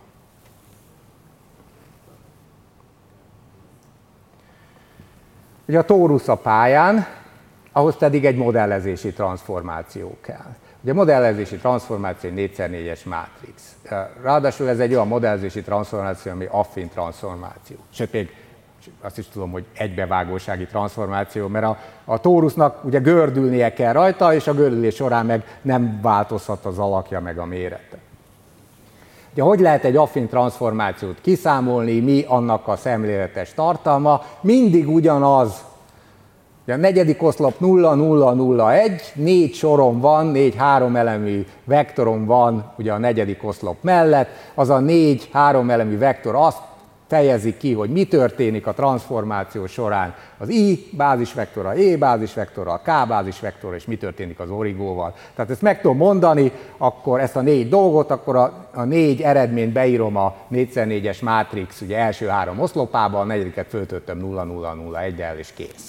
Ugye a tórusz a pályán, ahhoz pedig egy modellezési transformáció kell. Ugye a modellezési transformáció egy négy szer négyes mátrix. Ráadásul ez egy olyan modellezési transformáció, ami affin transformáció. Sőt, még azt is tudom, hogy egybevágósági transformáció, mert a, a tórusznak ugye gördülnie kell rajta, és a gördülés során meg nem változhat az alakja meg a mérete. Ugye, hogy lehet egy affin transformációt kiszámolni, mi annak a szemléletes tartalma? Mindig ugyanaz. Ugye a negyedik oszlop nulla nulla nulla egy, négy soron van, négy háromelemű vektoron van ugye a negyedik oszlop mellett. Az a négy háromelemű vektor azt fejezi ki, hogy mi történik a transformáció során az I bázisvektorral, E bázisvektorral, K bázisvektorral, és mi történik az origóval. Tehát ezt meg tudom mondani, akkor ezt a négy dolgot, akkor a, a négy eredményt beírom a négy szer négyes mátrix ugye első három oszlopába, a negyediket föltöltöm nulla nulla nulla egyel, és kész.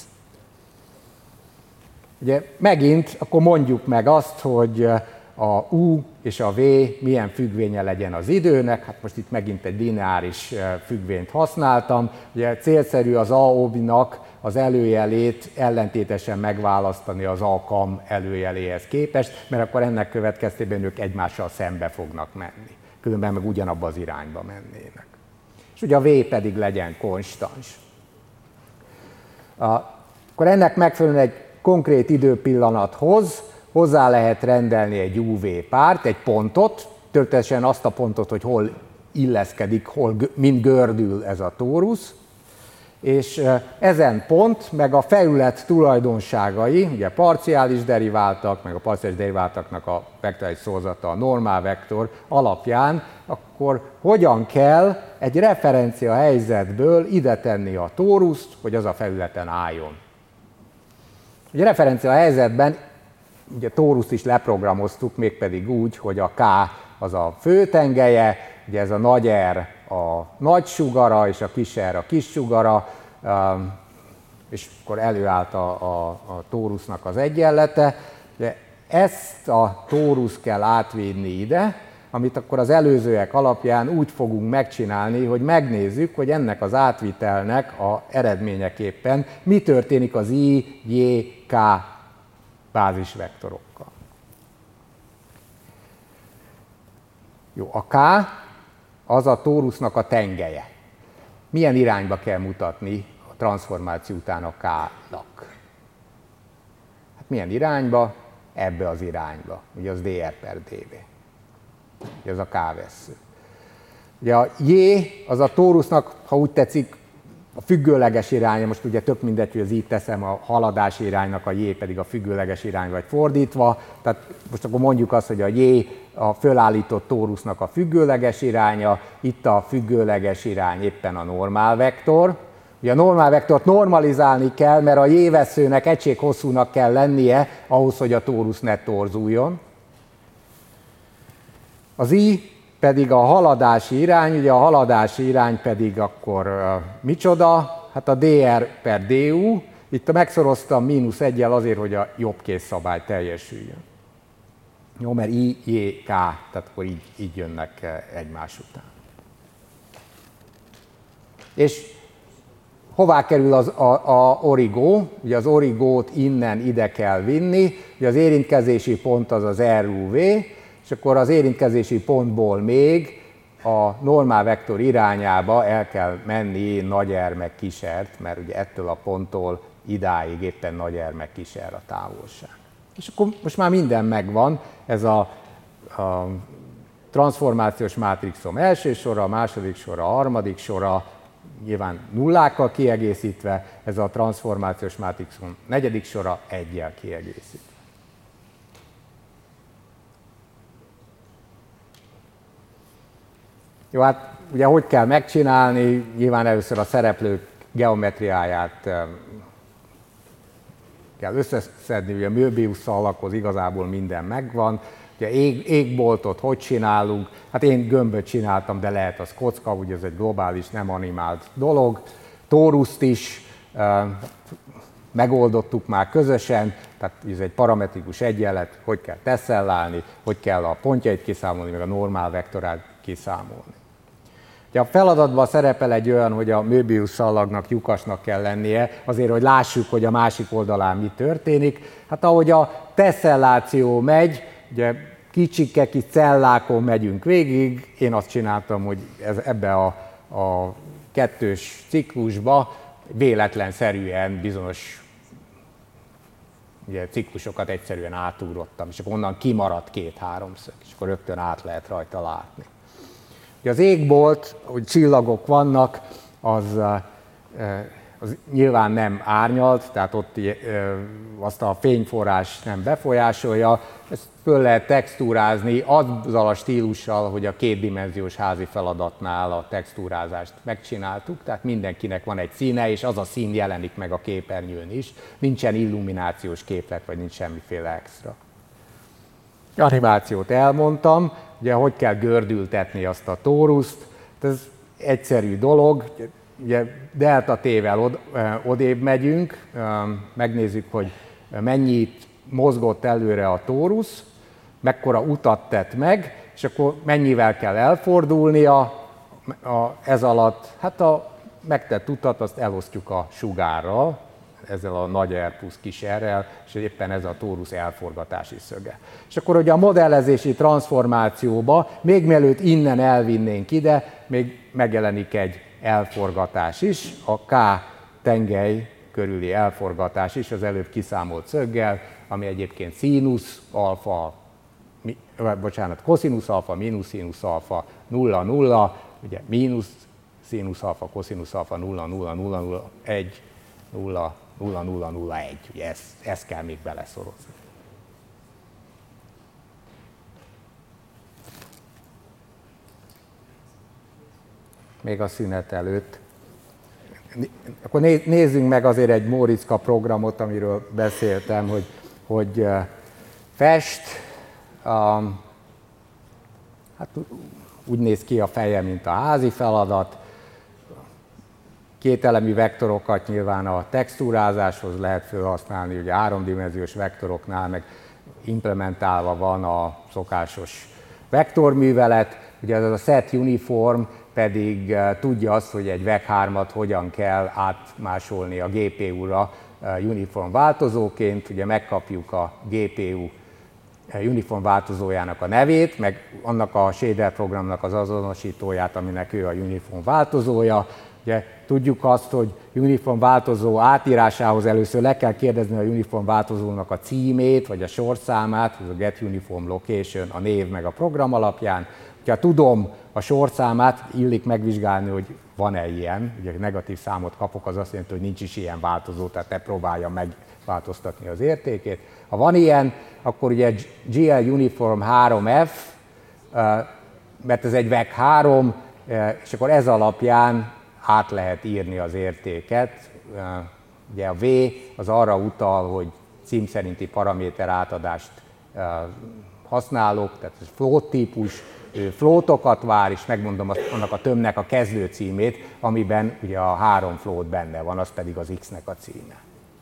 Ugye megint akkor mondjuk meg azt, hogy a U és a V milyen függvénye legyen az időnek, hát most itt megint egy lineáris függvényt használtam, ugye célszerű az A O B-nak az előjelét ellentétesen megválasztani az A kam előjeléhez képest, mert akkor ennek következtében ők egymással szembe fognak menni, különben meg ugyanabba az irányba mennének. És ugye a V pedig legyen konstans. Akkor ennek megfelelően egy konkrét időpillanathoz hozzá lehet rendelni egy u vé párt, egy pontot, történetesen azt a pontot, hogy hol illeszkedik, hol mind gördül ez a tórusz, és ezen pont, meg a felület tulajdonságai, ugye parciális deriváltak, meg a parciális deriváltaknak a vektorális szózata, a normál vektor alapján, akkor hogyan kell egy referencia helyzetből ide tenni a tóruszt, hogy az a felületen álljon. Ugye referencia helyzetben ugye tóruszt is leprogramoztuk, mégpedig úgy, hogy a K az a főtengelye, ugye ez a nagy R a nagy sugara, és a kis R a kis sugara, és akkor előállt a, a, a tórusznak az egyenlete. De ezt a tóruszt kell átvinni ide, amit akkor az előzőek alapján úgy fogunk megcsinálni, hogy megnézzük, hogy ennek az átvitelnek a eredményeképpen mi történik az I, J, K bázisvektorokkal. Jó, a K az a tórusznak a tengelye. Milyen irányba kell mutatni a transformáció után a K-nak? Hát milyen irányba? Ebbe az irányba. Ugye az dr per dv. Ugye az a K-vessző. Ugye a J az a tórusznak, ha úgy tetszik, a függőleges iránya, most ugye tök mindegy, hogy az így teszem a haladási iránynak, a J pedig a függőleges irány, vagy fordítva. Tehát most akkor mondjuk azt, hogy a J a fölállított tórusznak a függőleges iránya, itt a függőleges irány éppen a normál vektor. Ugye a normál vektort normalizálni kell, mert a J-vesszőnek egységhosszúnak kell lennie ahhoz, hogy a tórusz ne torzuljon. Az I pedig a haladási irány, ugye a haladási irány pedig akkor uh, micsoda? Hát a dr per du, itt megszoroztam mínusz egyel azért, hogy a jobbkész szabály teljesüljön. Jó, mert I, J, K, tehát akkor így, így jönnek egymás után. És hová kerül az a, a origó? Ugye az origót innen ide kell vinni, ugye az érintkezési pont az az R U V, és akkor az érintkezési pontból még a normál vektor irányába el kell menni nagy R meg kis R-t, mert ugye ettől a ponttól idáig éppen nagy R meg kis R a távolság. És akkor most már minden megvan, ez a, a transformációs mátrixom első sora, a második sora, a harmadik sora, nyilván nullákkal kiegészítve, ez a transformációs mátrixom negyedik sora eggyel kiegészítve. Jó, hát ugye hogy kell megcsinálni, nyilván először a szereplők geometriáját kell összeszedni, ugye a Möbius szalaghoz igazából minden megvan, ugye ég, égboltot hogy csinálunk, hát én gömböt csináltam, de lehet az kocka, ugye ez egy globális, nem animált dolog, tóruszt is e, megoldottuk már közösen, tehát ez egy parametrikus egyenlet, hogy kell teszellálni, hogy kell a pontjait kiszámolni, meg a normál vektorát kiszámolni. A feladatban szerepel egy olyan, hogy a Möbius szalagnak lyukasnak kell lennie, azért, hogy lássuk, hogy a másik oldalán mi történik. Hát ahogy a teszelláció megy, ugye kicsike kis cellákon megyünk végig, én azt csináltam, hogy ez, ebbe a, a kettős ciklusba véletlenszerűen bizonyos ugye, ciklusokat egyszerűen átugrottam, és akkor onnan kimaradt két háromszög, és akkor rögtön át lehet rajta látni. Az égbolt, hogy csillagok vannak, az, az nyilván nem árnyalt, tehát ott azt a fényforrás nem befolyásolja. Ezt föl lehet textúrázni azzal a stílussal, hogy a kétdimenziós házi feladatnál a textúrázást megcsináltuk, tehát mindenkinek van egy színe, és az a szín jelenik meg a képernyőn is. Nincsen illuminációs képlet, vagy nincs semmiféle extra. Animációt elmondtam. Ugye, hogy kell gördültetni azt a tóruszt, ez egyszerű dolog, ugye delta T-vel od, odébb megyünk, megnézzük, hogy mennyit mozgott előre a tórusz, mekkora utat tett meg, és akkor mennyivel kell elfordulnia a, ez alatt, hát a megtett utat azt elosztjuk a sugárral, ezzel a nagy R plusz kis R-rel, és éppen ez a tórusz elforgatási szöge. És akkor ugye a modellezési transformációba, még mielőtt innen elvinnénk ide, még megjelenik egy elforgatás is, a K tengely körüli elforgatás is az előbb kiszámolt szöggel, ami egyébként színusz alfa, mi, bocsánat, koszinusz alfa, mínusz színusz alfa, nulla, nulla, ugye mínusz színusz alfa, koszinusz alfa, nulla, nulla, nulla, nulla, egy, nulla, nulla, nulla, nulla, egy. Ugye ezt, ezt kell még beleszorozni. Még a szünet előtt. Akkor nézzünk meg azért egy Móriczka programot, amiről beszéltem, hogy, hogy fest, um, hát úgy néz ki a feje, mint a házi feladat. Kételemű vektorokat nyilván a textúrázáshoz lehet felhasználni, ugye háromdimenziós vektoroknál meg implementálva van a szokásos vektorművelet, ugye ez a set uniform pedig uh, tudja azt, hogy egy veg hármat hogyan kell átmásolni a gé pé u-ra uh, uniform változóként, ugye megkapjuk a gé pé u uniform változójának a nevét, meg annak a shader programnak az azonosítóját, aminek ő a uniform változója. Ugye tudjuk azt, hogy uniform változó átírásához először le kell kérdezni a uniform változónak a címét, vagy a sorszámát, ez a get uniform location, a név meg a program alapján. Ha tudom a sorszámát, illik megvizsgálni, hogy van-e ilyen, ugye negatív számot kapok, az azt jelenti, hogy nincs is ilyen változó, tehát ne próbálja megváltoztatni az értékét. Ha van ilyen, akkor ugye gé el uniform három ef, mert ez egy veg három, és akkor ez alapján át lehet írni az értéket. Ugye a V az arra utal, hogy cím szerinti paraméter átadást használok, tehát ez float típus, floatokat vár, és megmondom annak a tömbnek a kezdő címét, amiben ugye a három float benne van, az pedig az X-nek a címe.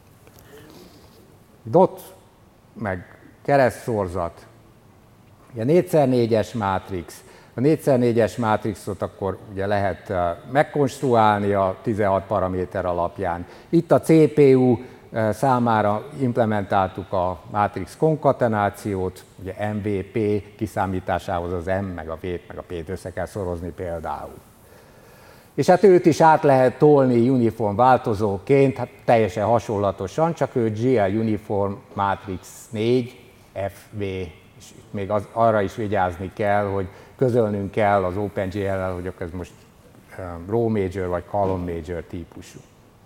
Dot, meg keresztszorzat, ugye négy szer négyes mátrix. A négy szer négyes mátrixot akkor ugye lehet megkonstruálni a tizenhat paraméter alapján. Itt a cé pé u számára implementáltuk a mátrix konkatenációt, ugye em vé pé kiszámításához az M, meg a V-t, meg a P-t össze kell szorozni például. És hát őt is át lehet tolni uniform változóként, hát teljesen hasonlatosan, csak ő gé el uniform matrix négy, ef vé, és még az, arra is vigyázni kell, hogy közölnünk kell az OpenGL-el, hogy ez most row major vagy column major típusú.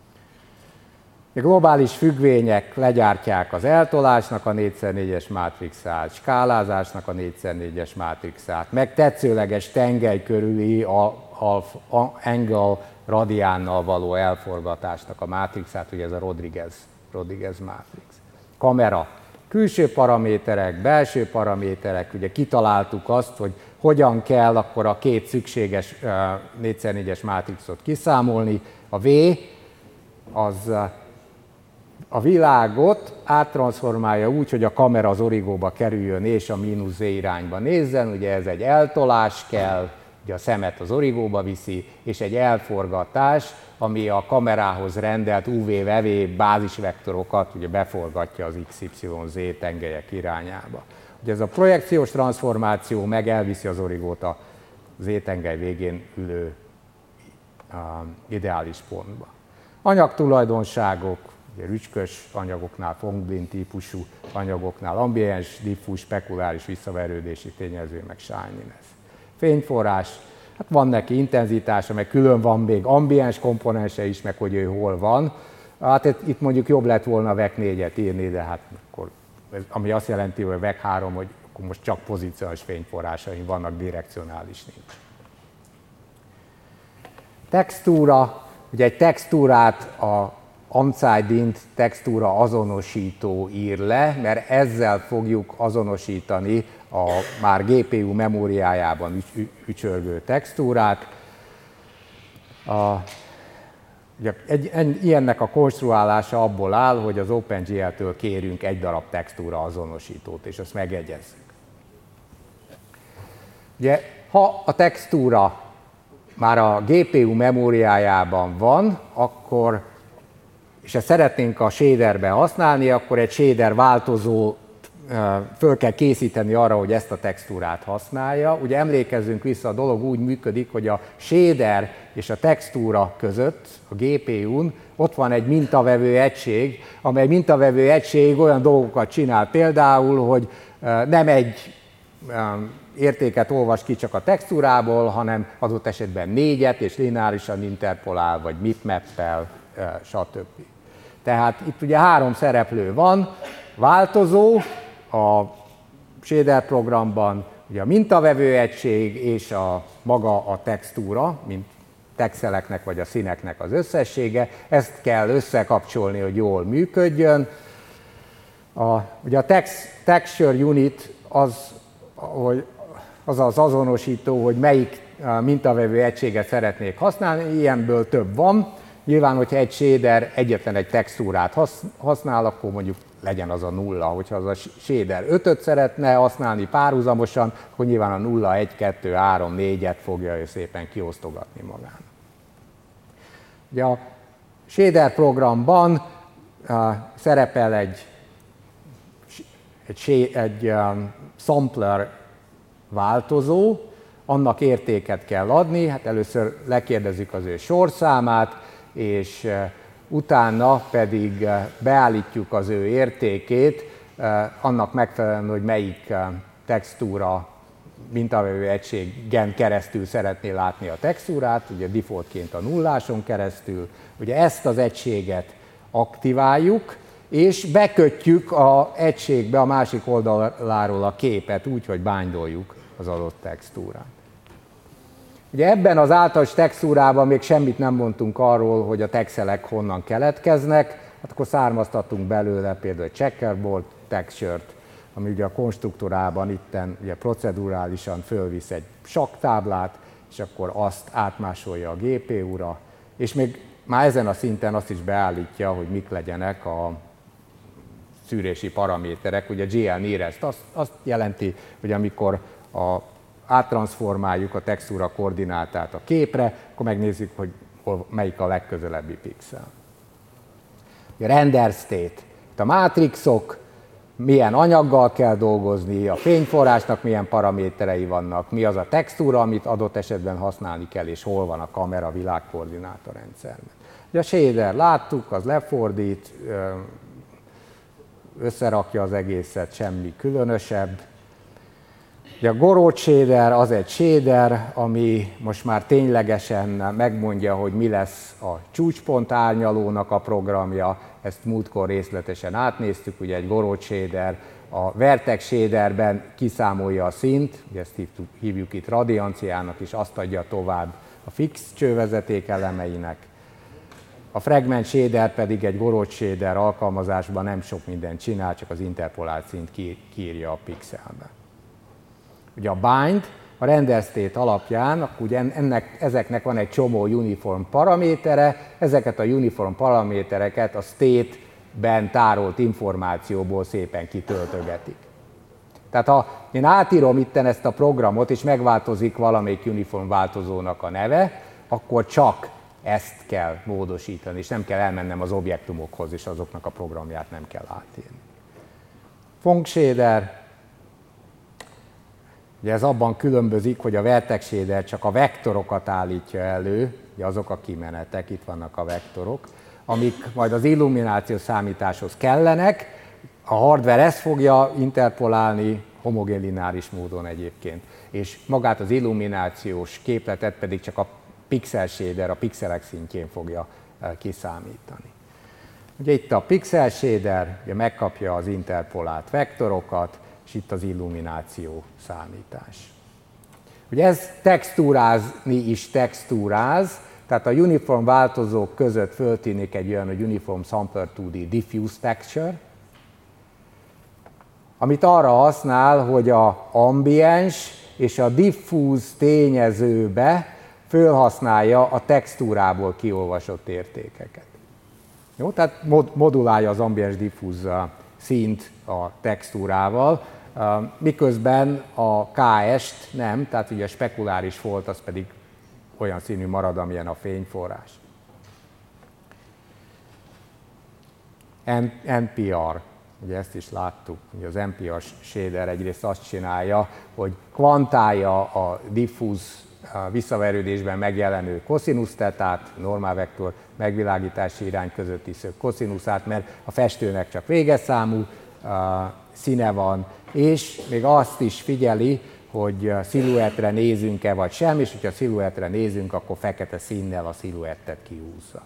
A globális függvények legyártják az eltolásnak a négy szer négyes mátrixát, skálázásnak a négy szer négyes mátrixát, meg tetszőleges tengely körüli angle radiánnal való elforgatásnak a mátrixát, ugye ez a Rodriguez, Rodriguez mátrix. Kamera. Külső paraméterek, belső paraméterek, ugye kitaláltuk azt, hogy hogyan kell akkor a két szükséges négy szer négyes mátrixot kiszámolni. A V az a világot áttranszformálja úgy, hogy a kamera az origóba kerüljön és a mínusz Z irányba nézzen, ugye ez egy eltolás kell, ugye a szemet az origóba viszi, és egy elforgatás, ami a kamerához rendelt u vé-V V bázisvektorokat ugye beforgatja az X Y Z tengelyek irányába. Ugye ez a projekciós transformáció meg elviszi az origót a Z-tengely végén ülő uh, ideális pontba. Anyagtulajdonságok, ugye rücskös anyagoknál, Fongbin típusú anyagoknál, ambiens, diffúz, spekuláris visszaverődési tényező, meg shininess. Fényforrás, hát van neki intenzitása, meg külön van még ambiens komponense is, meg hogy ő hol van. Hát itt mondjuk jobb lett volna veg négyet írni, de hát akkor, ami azt jelenti, hogy veg három, hogy akkor most csak pozíciós fényforrásaim vannak, direkcionális nincs. Textúra, ugye egy textúrát a Amzeidint textúra azonosító ír le, mert ezzel fogjuk azonosítani a már gé pé u memóriájában ügy, ücsörgő textúrát. A, ugye egy, egy, ilyennek a konstruálása abból áll, hogy az OpenGL-től kérünk egy darab textúra azonosítót, és azt megegyezzük. Ugye, ha a textúra már a gé pé u memóriájában van, akkor, és ezt szeretnénk a shaderben használni, akkor egy shader változó föl kell készíteni arra, hogy ezt a textúrát használja. Ugye emlékezzünk vissza, a dolog úgy működik, hogy a shader és a textúra között, a gé pé u-n ott van egy mintavevő egység, amely mintavevő egység olyan dolgokat csinál például, hogy nem egy értéket olvas ki csak a textúrából, hanem adott esetben négyet, és lineárisan interpolál, vagy bitmappel, stb. Tehát itt ugye három szereplő van, változó a shader programban, ugye a mintavevő egység és a maga a textúra, mint texeleknek vagy a színeknek az összessége, ezt kell összekapcsolni, hogy jól működjön. A, ugye a text, texture unit az, hogy az az azonosító, hogy melyik mintavevő egységet szeretnék használni, ilyenből több van. Nyilván, hogyha egy shader egyetlen egy textúrát használ, akkor mondjuk legyen az a nulla. Hogyha az a shader ötöt szeretne használni párhuzamosan, akkor nyilván a nulla, egy, kettő, három, négyet fogja ő szépen kiosztogatni magán. Ugye a shader programban uh, szerepel egy, egy, egy um, sampler változó, annak értéket kell adni, hát először lekérdezzük az ő sorszámát, és uh, utána pedig uh, beállítjuk az ő értékét, uh, annak megfelelően, hogy melyik uh, textúra mintavevő egységen keresztül szeretné látni a textúrát, ugye defaultként a nulláson keresztül. Ugye ezt az egységet aktiváljuk, és bekötjük az egységbe a másik oldaláról a képet úgy, hogy bindoljuk az adott textúrát. Ugye ebben az általános textúrában még semmit nem mondtunk arról, hogy a texelek honnan keletkeznek, hát akkor származtatunk belőle például egy checkerboard texture-t, ami ugye a konstruktúrában itten ugye procedurálisan fölvisz egy sakktáblát, és akkor azt átmásolja a gé pé u-ra, és még már ezen a szinten azt is beállítja, hogy mik legyenek a szűrési paraméterek. Ugye gé el nearest azt, azt jelenti, hogy amikor a, áttranszformáljuk a textúra koordinátát a képre, akkor megnézzük, hogy hol, melyik a legközelebbi pixel. A render state, a mátrixok, milyen anyaggal kell dolgozni, a fényforrásnak milyen paraméterei vannak, mi az a textúra, amit adott esetben használni kell, és hol van a kamera világkoordinátorrendszerben. Ugye a shader láttuk, az lefordít, összerakja az egészet, semmi különösebb. Ugye a Gouraud shader az egy shader, ami most már ténylegesen megmondja, hogy mi lesz a csúcspont árnyalónak a programja, ezt múltkor részletesen átnéztük, ugye egy Gouraud shader a vertex shaderben kiszámolja a színt, ugye ezt hívjuk, hívjuk itt radianciának, és azt adja tovább a fix csővezeték elemeinek. A fragment shader pedig egy Gouraud shader alkalmazásban nem sok mindent csinál, csak az interpolált színt kiírja a pixelbe. Ugye a bind a render state alapján, akkor ugye ennek, ezeknek van egy csomó uniform paramétere, ezeket a uniform paramétereket a state-ben tárolt információból szépen kitöltögetik. Tehát ha én átírom itten ezt a programot, és megváltozik valamelyik uniform változónak a neve, akkor csak ezt kell módosítani, és nem kell elmennem az objektumokhoz, és azoknak a programját nem kell átírni. Func shader. Ugye ez abban különbözik, hogy a vertex shader csak a vektorokat állítja elő, ugye azok a kimenetek, itt vannak a vektorok, amik majd az illumináció számításhoz kellenek, a hardware ezt fogja interpolálni homogén lineáris módon egyébként, és magát az illuminációs képletet pedig csak a pixel shader, a pixelek szintjén fogja kiszámítani. Ugye itt a pixel shader ugye megkapja az interpolált vektorokat, és itt az illumináció számítás. Ugye ez textúrázni is textúráz, tehát a uniform változók között föltűnik egy olyan, hogy uniform sampler kettő dé diffuse texture, amit arra használ, hogy a ambiens és a diffuse tényezőbe fölhasználja a textúrából kiolvasott értékeket. Jó, tehát modulálja az ambiens diffuse színt a textúrával, miközben a ká est nem, tehát ugye a spekuláris folt az pedig olyan színű marad, amilyen a fényforrás. en pé er, ugye ezt is láttuk, ugye az en pé er shader egyrészt azt csinálja, hogy kvantálja a diffúz visszaverődésben megjelenő koszinusz tetát, normál vektor megvilágítási irány közötti szög koszinuszát, mert a festőnek csak véges számú színe van, és még azt is figyeli, hogy sziluettre nézünk-e vagy sem, és hogyha sziluettre nézünk, akkor fekete színnel a sziluettet kihúzza.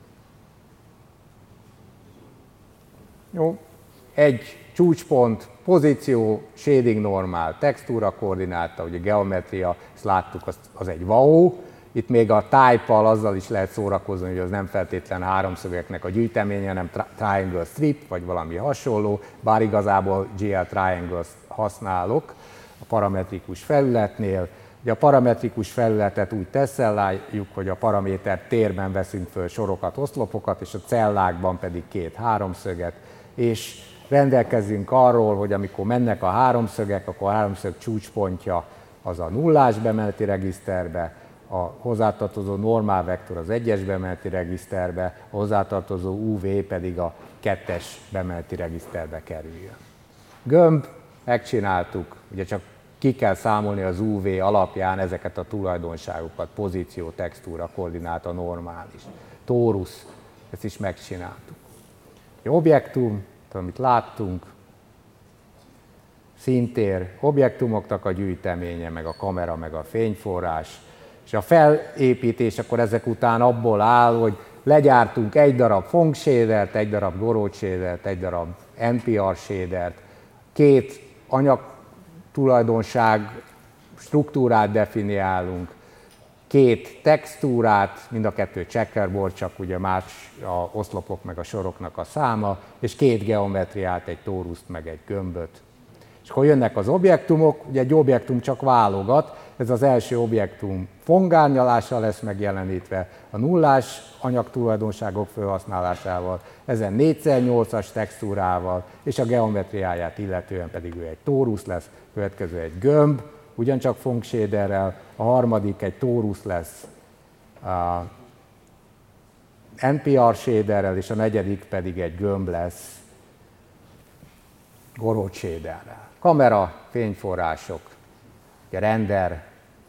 Jó, egy csúcspont, pozíció, shading normál, textúra koordináta, ugye geometria, ezt láttuk, az, az egy wow. Itt még a type-al azzal is lehet szórakozni, hogy az nem feltétlen háromszögeknek a gyűjteménye, hanem triangle strip, vagy valami hasonló, bár igazából gé el triangles használok a parametrikus felületnél. Ugye a parametrikus felületet úgy teszelláljuk, hogy a paraméter térben veszünk föl sorokat, oszlopokat, és a cellákban pedig két háromszöget, és rendelkezünk arról, hogy amikor mennek a háromszögek, akkor a háromszög csúcspontja az a nullás bemeneti regiszterbe, a hozzátartozó normál vektor az egyes bemeneti regiszterbe, a hozzátartozó u vé pedig a kettes bemeneti regiszterbe kerüljön. Gömb, megcsináltuk, ugye csak ki kell számolni az u vé alapján ezeket a tulajdonságokat, pozíció, textúra, koordináta, normális. Tórusz, ezt is megcsináltuk. Egy objektum, amit láttunk, színtér, objektumoknak a gyűjteménye, meg a kamera, meg a fényforrás, és a felépítés akkor ezek után abból áll, hogy legyártunk egy darab Phong shadert, egy darab Gouraud shadert, egy darab en pé er shadert, két anyag tulajdonság struktúrát definiálunk, két textúrát, mind a kettő checkerboard, csak ugye más a oszlopok meg a soroknak a száma, és két geometriát, egy tóruszt meg egy gömböt. És akkor jönnek az objektumok, ugye egy objektum csak válogat, ez az első objektum Phong árnyalással lesz megjelenítve, a nullás anyagtulajdonságok felhasználásával, ezen négy szer nyolcas textúrával, és a geometriáját illetően pedig ő egy tórusz lesz, következő egy gömb, ugyancsak Phong shaderrel, a harmadik egy tórusz lesz a en pé er shaderrel, és a negyedik pedig egy gömb lesz Gouraud shaderrel. Kamera, fényforrások, render,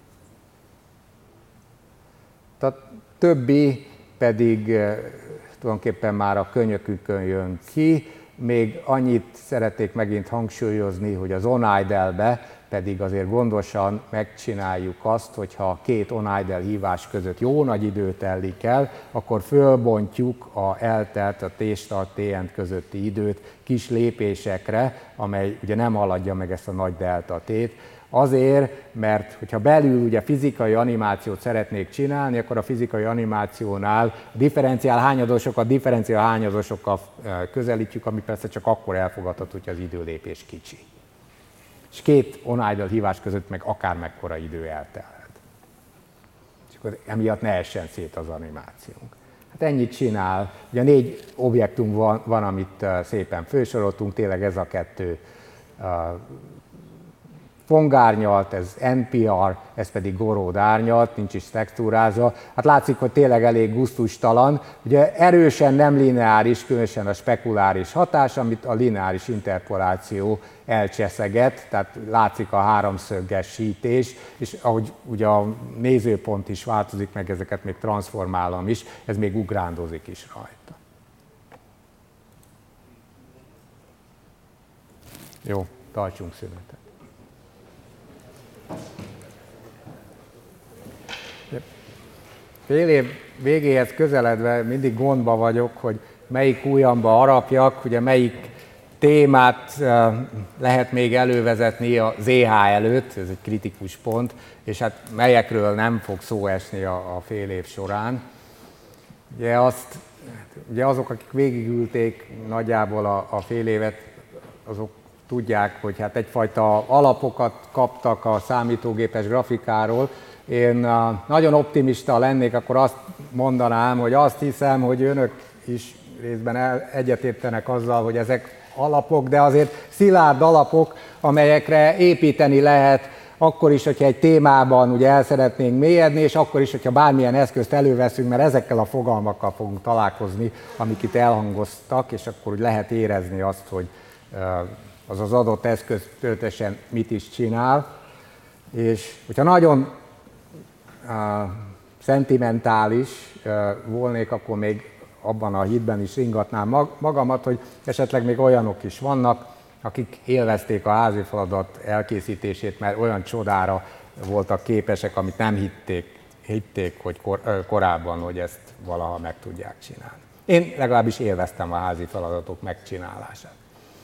a többi pedig tulajdonképpen már a könyökükön jön ki. Még annyit szeretnék megint hangsúlyozni, hogy az on-idle-be pedig azért gondosan megcsináljuk azt, hogyha két on-idle hívás között jó nagy idő telik el, akkor fölbontjuk a eltelt, a t-start, t-end közötti időt kis lépésekre, amely ugye nem haladja meg ezt a nagy delta t-t. Azért, mert hogyha belül ugye fizikai animációt szeretnék csinálni, akkor a fizikai animációnál differenciál hányadosokat differenciál hányadosokkal közelítjük, ami persze csak akkor elfogadható, hogyha az időlépés kicsi. És két on-idle hívás között meg akár mekkora idő eltelhet. És akkor emiatt ne essen szét az animációnk. Hát ennyit csinál. Ugye négy objektum van, van amit szépen felsoroltunk, tényleg ez a kettő uh, Phong árnyalt, ez en pé er, ez pedig Gouraud árnyalt, nincs is textúrázva. Hát látszik, hogy tényleg elég gusztustalan. Ugye erősen nem lineáris, különösen a spekuláris hatás, amit a lineáris interpoláció elcseszeget, tehát látszik a háromszögesítés, és ahogy ugye a nézőpont is változik, meg ezeket még transformálom is, ez még ugrándozik is rajta. Jó, tartsunk szünetet. Fél év végéhez közeledve mindig gondba vagyok, hogy melyik ujjamba harapjak, ugye melyik témát lehet még elővezetni a zé há előtt, ez egy kritikus pont, és hát melyekről nem fog szó esni a, a fél év során. Ugye, azt, ugye azok, akik végigülték nagyjából a, a fél évet, azok tudják, hogy hát egyfajta alapokat kaptak a számítógépes grafikáról. Én nagyon optimista lennék, akkor azt mondanám, hogy azt hiszem, hogy önök is részben egyetértenek azzal, hogy ezek alapok, de azért szilárd alapok, amelyekre építeni lehet, akkor is, hogyha egy témában ugye el szeretnénk mélyedni, és akkor is, hogyha bármilyen eszközt előveszünk, mert ezekkel a fogalmakkal fogunk találkozni, amik itt elhangoztak, és akkor úgy lehet érezni azt, hogy az az adott eszköz töltesen mit is csinál. És hogyha nagyon uh, szentimentális uh, volnék, akkor még abban a hitben is ringatnám magamat, hogy esetleg még olyanok is vannak, akik élvezték a házi feladat elkészítését, mert olyan csodára voltak képesek, amit nem hitték, hitték hogy kor, korábban, hogy ezt valaha meg tudják csinálni. Én legalábbis élveztem a házi feladatok megcsinálását.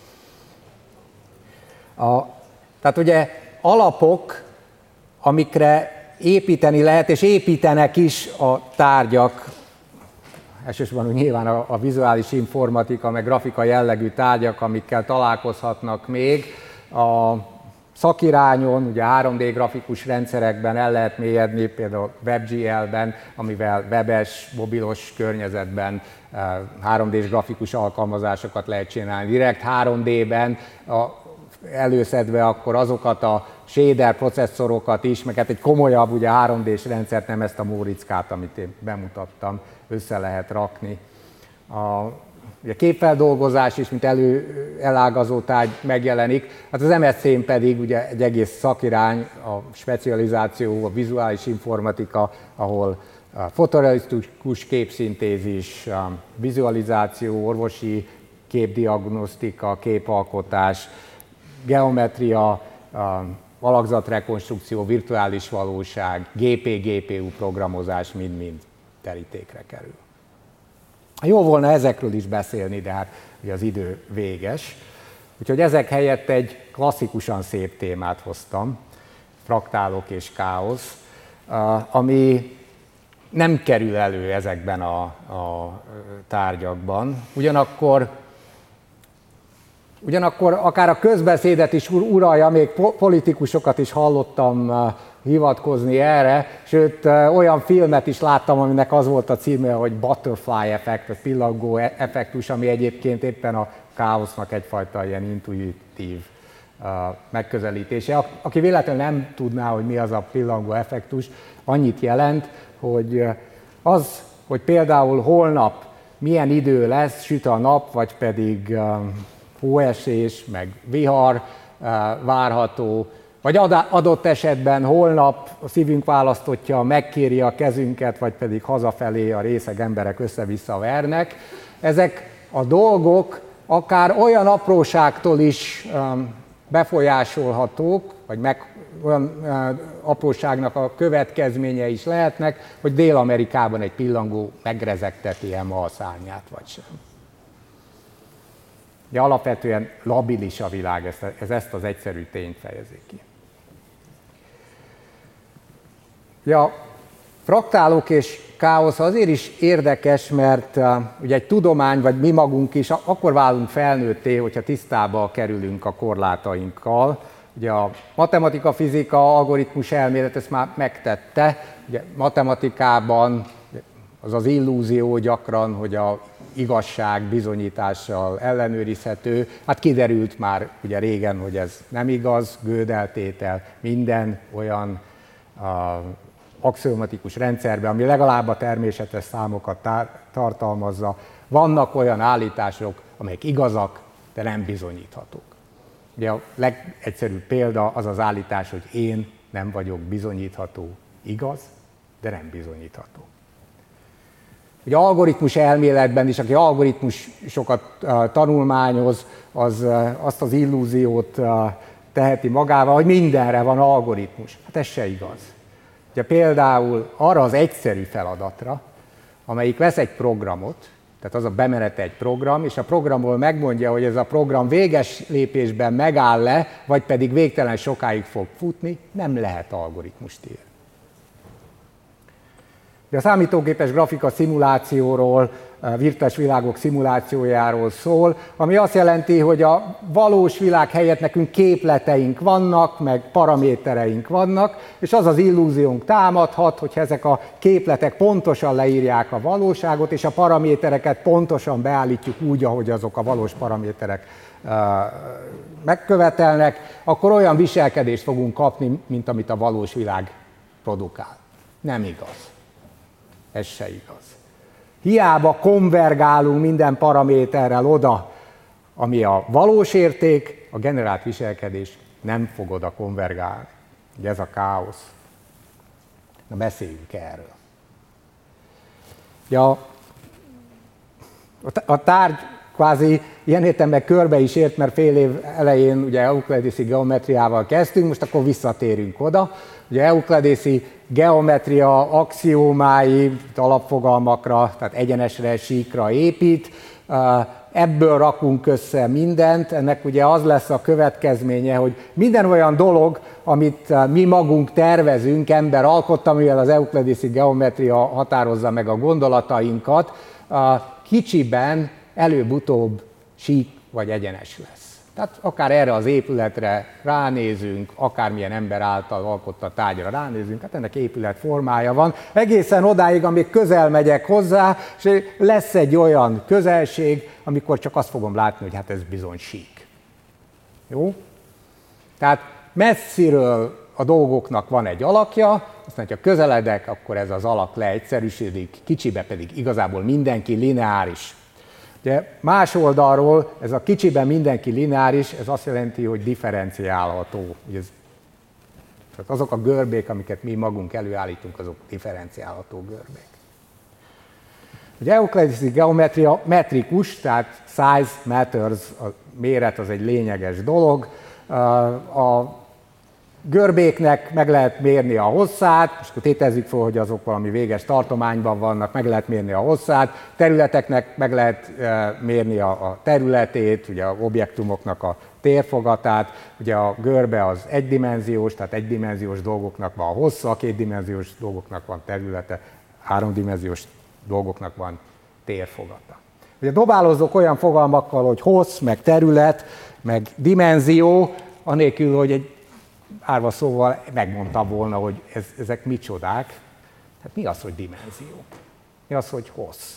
A, tehát ugye alapok, amikre építeni lehet, és építenek is a tárgyak, elsősorban nyilván a, a vizuális informatika, meg grafika jellegű tárgyak, amikkel találkozhatnak még. A szakirányon, ugye három dé grafikus rendszerekben el lehet mélyedni, például WebGL-ben, amivel webes, mobilos környezetben három dés grafikus alkalmazásokat lehet csinálni. Direkt három dében a, előszedve akkor azokat a shader processzorokat is, meg hát egy komolyabb ugye három dés rendszert, nem ezt a Móriczkát, amit én bemutattam, össze lehet rakni. A ugye képfeldolgozás is, mint elő, elágazó tárgy megjelenik, hát az em es cén pedig ugye egy egész szakirány, a specializáció, a vizuális informatika, ahol a fotorealisztikus képszintézis, a vizualizáció, orvosi képdiagnosztika, képalkotás, geometria, alakzatrekonstrukció, virtuális valóság, gé pé gé pé u programozás mind-mind terítékre kerül. Jó volna ezekről is beszélni, de hát ugye az idő véges. Úgyhogy ezek helyett egy klasszikusan szép témát hoztam, fraktálok és káosz, ami nem kerül elő ezekben a, a tárgyakban. Ugyanakkor, ugyanakkor akár a közbeszédet is uralja, még politikusokat is hallottam hivatkozni erre, sőt olyan filmet is láttam, aminek az volt a címe, hogy Butterfly Effect, vagy pillangó effektus, ami egyébként éppen a káosznak egyfajta ilyen intuitív uh, megközelítése. Aki véletlenül nem tudná, hogy mi az a pillangó effektus, annyit jelent, hogy az, hogy például holnap milyen idő lesz, süt a nap, vagy pedig uh, hóesés, meg vihar uh, várható, vagy adott esetben holnap a szívünk választotja, megkéri a kezünket, vagy pedig hazafelé a részeg emberek össze-vissza vernek. Ezek a dolgok akár olyan apróságtól is befolyásolhatók, vagy meg, olyan apróságnak a következménye is lehetnek, hogy Dél-Amerikában egy pillangó megrezegteti-e ma a szárnyát, vagy sem. De alapvetően labilis a világ, ez, ez ezt az egyszerű tényt fejezi ki. Ja, fraktálok és káosz azért is érdekes, mert uh, ugye egy tudomány, vagy mi magunk is akkor válunk felnőtté, hogyha tisztába kerülünk a korlátainkkal. Ugye a matematika, fizika, algoritmus elmélet ezt már megtette. Ugye matematikában az az illúzió gyakran, hogy a igazság bizonyítással ellenőrizhető. Hát kiderült már ugye régen, hogy ez nem igaz, Gödel-tétel, minden olyan uh, axiomatikus rendszerben, ami legalább a természetes számokat tár- tartalmazza, vannak olyan állítások, amelyek igazak, de nem bizonyíthatók. Ugye a legegyszerűbb példa az az állítás, hogy én nem vagyok bizonyítható, igaz, de nem bizonyítható. Ugye algoritmus elméletben is, aki algoritmusokat uh, tanulmányoz, az uh, azt az illúziót uh, teheti magával, hogy mindenre van algoritmus. Hát ez se igaz. Ugye például arra az egyszerű feladatra, amelyik vesz egy programot, tehát az a bemenete egy program, és a programból megmondja, hogy ez a program véges lépésben megáll-e, vagy pedig végtelen sokáig fog futni, nem lehet algoritmust írni. De a számítógépes grafika szimulációról, virtuális világok szimulációjáról szól, ami azt jelenti, hogy a valós világ helyett nekünk képleteink vannak, meg paramétereink vannak, és az az illúziónk támadhat, hogy ezek a képletek pontosan leírják a valóságot, és a paramétereket pontosan beállítjuk úgy, ahogy azok a valós paraméterek uh, megkövetelnek, akkor olyan viselkedést fogunk kapni, mint amit a valós világ produkál. Nem igaz. Ez se igaz. Hiába konvergálunk minden paraméterrel oda, ami a valós érték, a generált viselkedés nem fog oda konvergálni. Ugye ez a káosz. Na beszéljünk erről. Ja, a tárgy kvázi ilyen értelemben körbe is ért, mert fél év elején ugye euklidészi geometriával kezdtünk, most akkor visszatérünk oda. Ugye euklidészi geometria axiómái alapfogalmakra, tehát egyenesre, síkra épít. Ebből rakunk össze mindent, ennek ugye az lesz a következménye, hogy minden olyan dolog, amit mi magunk tervezünk, ember alkotta, mivel az euklidészi geometria határozza meg a gondolatainkat, kicsiben előbb-utóbb sík vagy egyenes lesz. Tehát akár erre az épületre ránézünk, akármilyen ember által alkotta tárgyra ránézünk, hát ennek épület formája van. Egészen odáig, amíg közel megyek hozzá, és lesz egy olyan közelség, amikor csak azt fogom látni, hogy hát ez bizony sík. Jó? Tehát messziről a dolgoknak van egy alakja, aztán, ha közeledek, akkor ez az alak leegyszerűsödik, kicsibe pedig igazából mindenki lineáris. Ugye más oldalról ez a kicsiben mindenki lineáris, ez azt jelenti, hogy differenciálható. Ez, tehát azok a görbék, amiket mi magunk előállítunk, azok differenciálható görbék. Ugye euklidészi geometria metrikus, tehát size matters, a méret az egy lényeges dolog. A görbéknek meg lehet mérni a hosszát, most akkor tételezzük fel, hogy azok valami véges tartományban vannak, meg lehet mérni a hosszát, területeknek meg lehet mérni a területét, ugye a objektumoknak a térfogatát, ugye a görbe az egydimenziós, tehát egydimenziós dolgoknak van hossza, kétdimenziós dolgoknak van területe, háromdimenziós dolgoknak van térfogata. Ugye dobálózok olyan fogalmakkal, hogy hossz, meg terület, meg dimenzió, anélkül, hogy egy árva szóval megmondtam volna, hogy ez, ezek micsodák. Hát mi az, hogy dimenzió? Mi az, hogy hossz?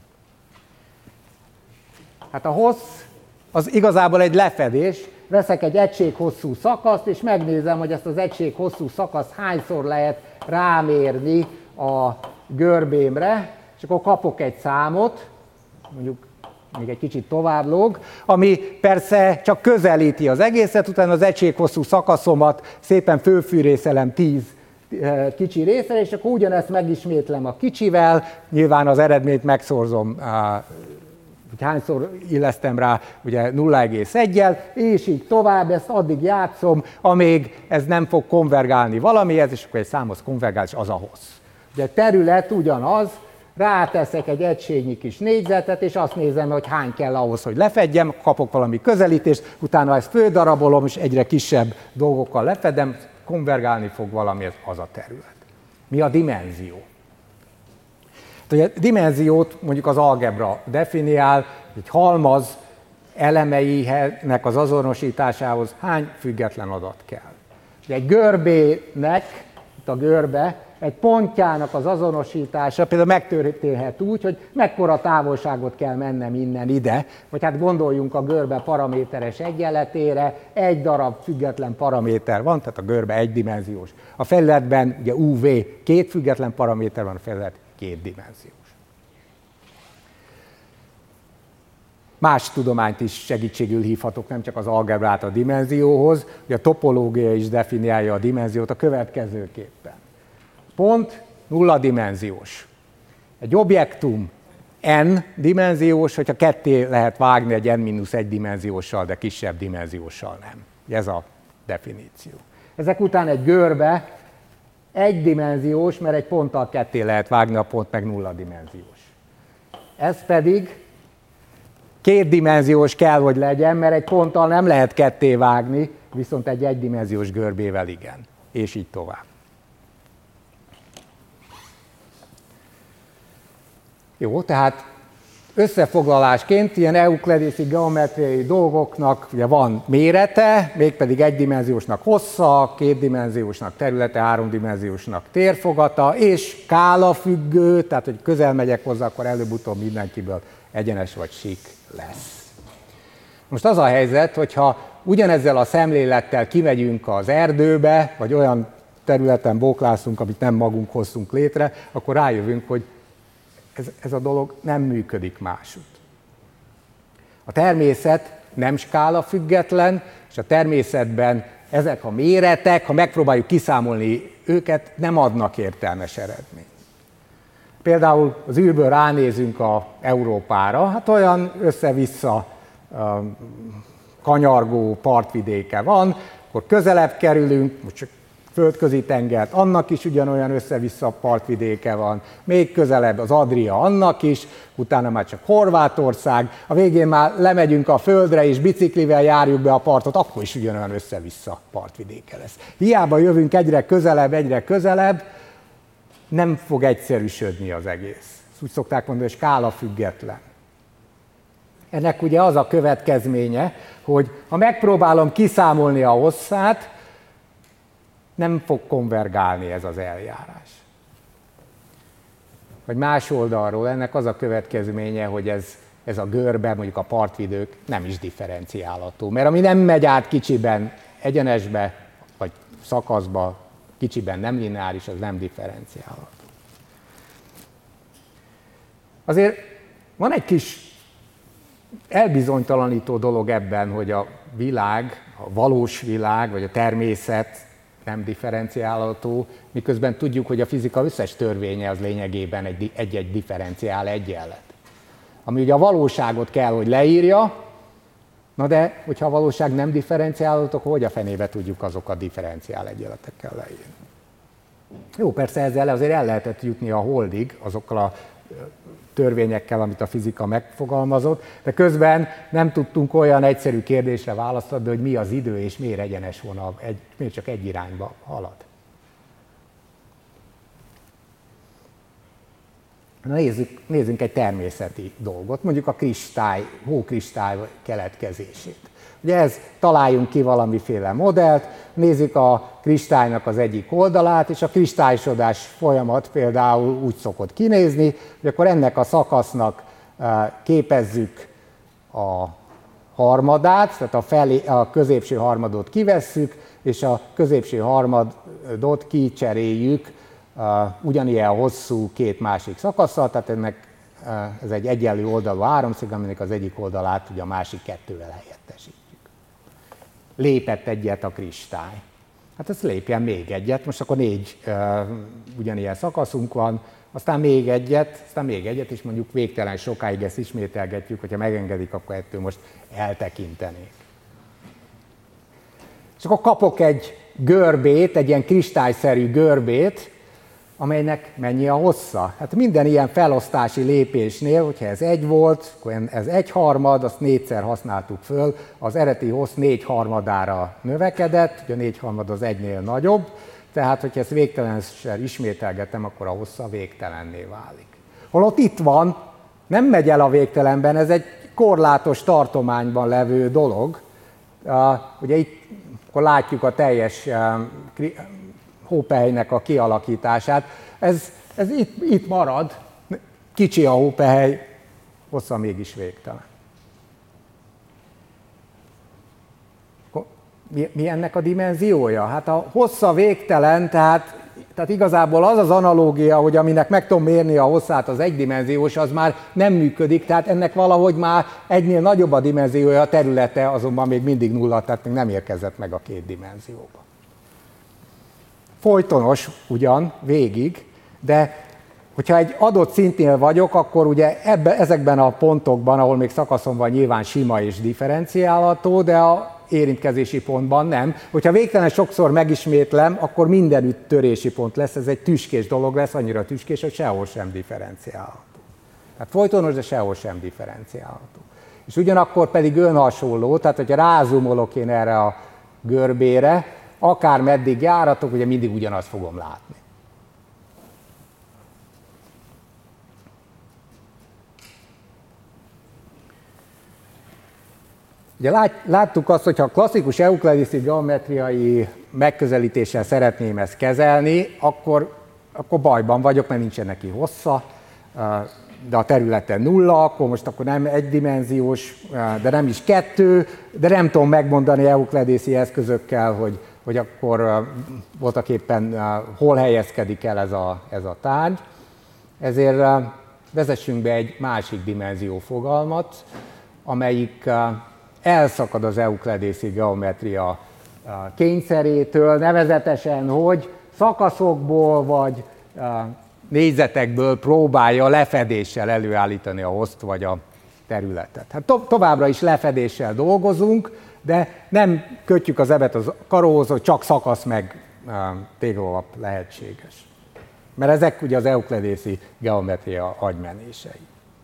Hát a hossz az igazából egy lefedés. Veszek egy egységhosszú szakaszt, és megnézem, hogy ezt az egységhosszú szakaszt hányszor lehet rámérni a görbémre, és akkor kapok egy számot, mondjuk még egy kicsit tovább lóg, ami persze csak közelíti az egészet, utána az egységhosszú szakaszomat szépen fölfűrészelem tíz kicsi részre, és akkor ugyanezt megismétlem a kicsivel, nyilván az eredményt megszorzom, hogy hányszor illesztem rá, ugye nulla egész egyel, és így tovább, ezt addig játszom, amíg ez nem fog konvergálni valamihez, és akkor egy számhoz konvergál, és az a hossz. Ugye terület ugyanaz, ráteszek egy egységnyi kis négyzetet, és azt nézem, hogy hány kell ahhoz, hogy lefedjem, kapok valami közelítést, utána ezt földarabolom, és egyre kisebb dolgokkal lefedem, konvergálni fog valami, ez az a terület. Mi a dimenzió? A dimenziót mondjuk az algebra definiál, egy halmaz elemeinek az azonosításához hány független adat kell. Egy görbének, itt a görbe, egy pontjának az azonosítása például megtörténhet úgy, hogy mekkora távolságot kell mennem innen ide, vagy hát gondoljunk a görbe paraméteres egyenletére, egy darab független paraméter van, tehát a görbe egydimenziós. A felületben ugye u vé két független paraméter van, a felület kétdimenziós. Más tudományt is segítségül hívhatok, nem csak az algebrát a dimenzióhoz, ugye a topológia is definiálja a dimenziót a következőképpen. Pont nulla dimenziós. Egy objektum n dimenziós, hogyha ketté lehet vágni egy n mínusz egy dimenzióssal, de kisebb dimenzióssal nem. Ez a definíció. Ezek után egy görbe egydimenziós, mert egy ponttal ketté lehet vágni, a pont meg nulla dimenziós. Ez pedig kétdimenziós kell, hogy legyen, mert egy ponttal nem lehet ketté vágni, viszont egy egydimenziós görbével igen. És így tovább. Jó, tehát összefoglalásként ilyen euklidészi geometriai dolgoknak ugye van mérete, mégpedig egydimenziósnak hossza, kétdimenziósnak területe, háromdimenziósnak térfogata, és skálafüggő, tehát hogy közel megyek hozzá, akkor előbb-utóbb mindenkiből egyenes vagy sík lesz. Most az a helyzet, hogyha ugyanezzel a szemlélettel kimegyünk az erdőbe, vagy olyan területen bóklászunk, amit nem magunk hoztunk létre, akkor rájövünk, hogy Ez, ez a dolog nem működik másút. A természet nem skála független, és a természetben ezek a méretek, ha megpróbáljuk kiszámolni őket, nem adnak értelmes eredményt. Például az űrből ránézünk a Európára, hát olyan össze-vissza kanyargó partvidéke van, akkor közelebb kerülünk, most csak földközi tengert, annak is ugyanolyan össze-vissza partvidéke van, még közelebb az Adria, annak is, utána már csak Horvátország, a végén már lemegyünk a földre és biciklivel járjuk be a partot, akkor is ugyanolyan össze-vissza partvidéke lesz. Hiába jövünk egyre közelebb, egyre közelebb, nem fog egyszerűsödni az egész. Úgy szokták mondani, hogy skála független. Ennek ugye az a következménye, hogy ha megpróbálom kiszámolni a hosszát, nem fog konvergálni ez az eljárás. Vagy más oldalról ennek az a következménye, hogy ez, ez a görbe, mondjuk a partvidők nem is differenciálható. Mert ami nem megy át kicsiben egyenesbe, vagy szakaszba, kicsiben nem lineáris, az nem differenciálható. Azért van egy kis elbizonytalanító dolog ebben, hogy a világ, a valós világ, vagy a természet nem differenciálható, miközben tudjuk, hogy a fizika összes törvénye az lényegében egy-egy differenciál egyenlet. Ami ugye a valóságot kell, hogy leírja, na de, hogyha a valóság nem differenciálható, akkor hogy a fenébe tudjuk azokat differenciál egyenletekkel leírni? Jó, persze ezzel azért el lehetett jutni a holdig, azokkal a törvényekkel, amit a fizika megfogalmazott, de közben nem tudtunk olyan egyszerű kérdésre választ adni, hogy mi az idő és miért egyenes vonal, egy, miért csak egy irányba halad. Na nézzük, nézzünk egy természeti dolgot, mondjuk a kristály, hókristály keletkezését. Ugye ez, találjunk ki valamiféle modellt, nézzük a kristálynak az egyik oldalát, és a kristályosodás folyamat például úgy szokott kinézni, hogy akkor ennek a szakasznak képezzük a harmadát, tehát a, felé, a középső harmadot kivesszük, és a középső harmadot kicseréljük ugyanilyen hosszú két másik szakasszal, tehát ennek ez egy egyenlő oldalú háromszög, aminek az egyik oldalát ugye a másik kettővel helyettesítjük. Lépett egyet a kristály. Hát ezt lépjen még egyet, most akkor négy uh, ugyanilyen szakaszunk van, aztán még egyet, aztán még egyet, és mondjuk végtelen sokáig ezt ismételgetjük, hogyha megengedik, akkor ettől most eltekintenék. És akkor kapok egy görbét, egy ilyen kristályszerű görbét, amelynek mennyi a hossza. Hát minden ilyen felosztási lépésnél, hogyha ez egy volt, akkor ez egy harmad, azt négyszer használtuk föl, az eredeti hossz négy harmadára növekedett, ugye a négy harmad az egynél nagyobb, tehát hogyha ezt végtelenszer ismételgetem, akkor a hossza végtelenné válik. Holott itt van, nem megy el a végtelenben, ez egy korlátos tartományban levő dolog. Ugye itt akkor látjuk a teljes hópehelynek a kialakítását. Ez, ez itt, itt marad, kicsi a hópehely, hossza mégis végtelen. Mi, mi ennek a dimenziója? Hát a hossza végtelen, tehát, tehát igazából az az analógia, hogy aminek meg tudom mérni a hosszát, az egydimenziós, az már nem működik, tehát ennek valahogy már egynél nagyobb a dimenziója, a területe azonban még mindig nulla, tehát még nem érkezett meg a két dimenzióba. Folytonos ugyan végig, de hogyha egy adott szintnél vagyok, akkor ugye ebbe, ezekben a pontokban, ahol még szakaszon van, nyilván sima és differenciálható, de a érintkezési pontban nem. Hogyha végtelen sokszor megismétlem, akkor mindenütt törési pont lesz, ez egy tüskés dolog lesz, annyira tüskés, hogy sehol sem differenciálható. Tehát folytonos, de sehol sem differenciálható. És ugyanakkor pedig önhasonló, tehát hogyha rázumolok én erre a görbére, akár meddig járatok, ugye mindig ugyanazt fogom látni. Ugye láttuk azt, hogy ha klasszikus euklidiszi geometriai megközelítéssel szeretném ezt kezelni, akkor, akkor bajban vagyok, mert nincsen neki hossza, de a területe nulla, akkor most akkor nem egydimenziós, de nem is kettő, de nem tudom megmondani euklidiszi eszközökkel, hogy, hogy akkor voltaképpen hol helyezkedik el ez a, ez a tárgy. Ezért vezessünk be egy másik dimenzió fogalmat, amelyik elszakad az euklidiszi geometria kényszerétől, nevezetesen, hogy szakaszokból vagy négyzetekből próbálja lefedéssel előállítani a host vagy a területet. Hát to- továbbra is lefedéssel dolgozunk, de nem kötjük az ebet az karóhoz, hogy csak szakasz meg téglalap lehetséges. Mert ezek ugye az euklidészi geometria agymenései.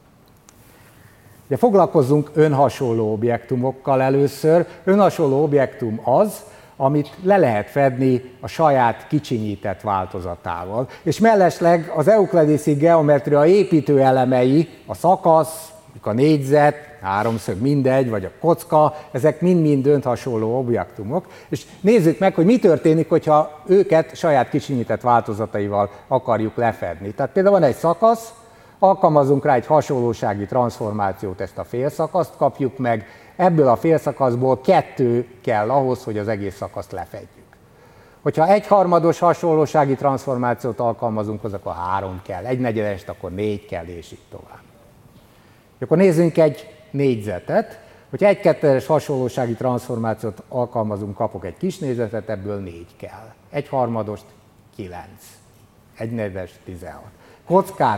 Ugye foglalkozzunk önhasonló objektumokkal először. Önhasonló objektum az, amit le lehet fedni a saját kicsinyített változatával. És mellesleg az euklidészi geometria építő elemei, a szakasz, a négyzet, háromszög, mindegy, vagy a kocka, ezek mind-mind önhasonló objektumok. És nézzük meg, hogy mi történik, hogyha őket saját kicsinyített változataival akarjuk lefedni. Tehát például van egy szakasz, alkalmazunk rá egy hasonlósági transformációt, ezt a félszakaszt kapjuk meg, ebből a félszakaszból kettő kell ahhoz, hogy az egész szakaszt lefedjük. Hogyha egyharmados hasonlósági transformációt alkalmazunk, az akkor három kell, egy negyedest, akkor négy kell, és így tovább. Akkor nézzünk egy négyzetet, hogyha egy kettős hasonlósági transformációt alkalmazunk, kapok egy kis négyzetet, ebből négy kell. Egy harmadost kilenc, egy negyedes tizenhat. Kockát,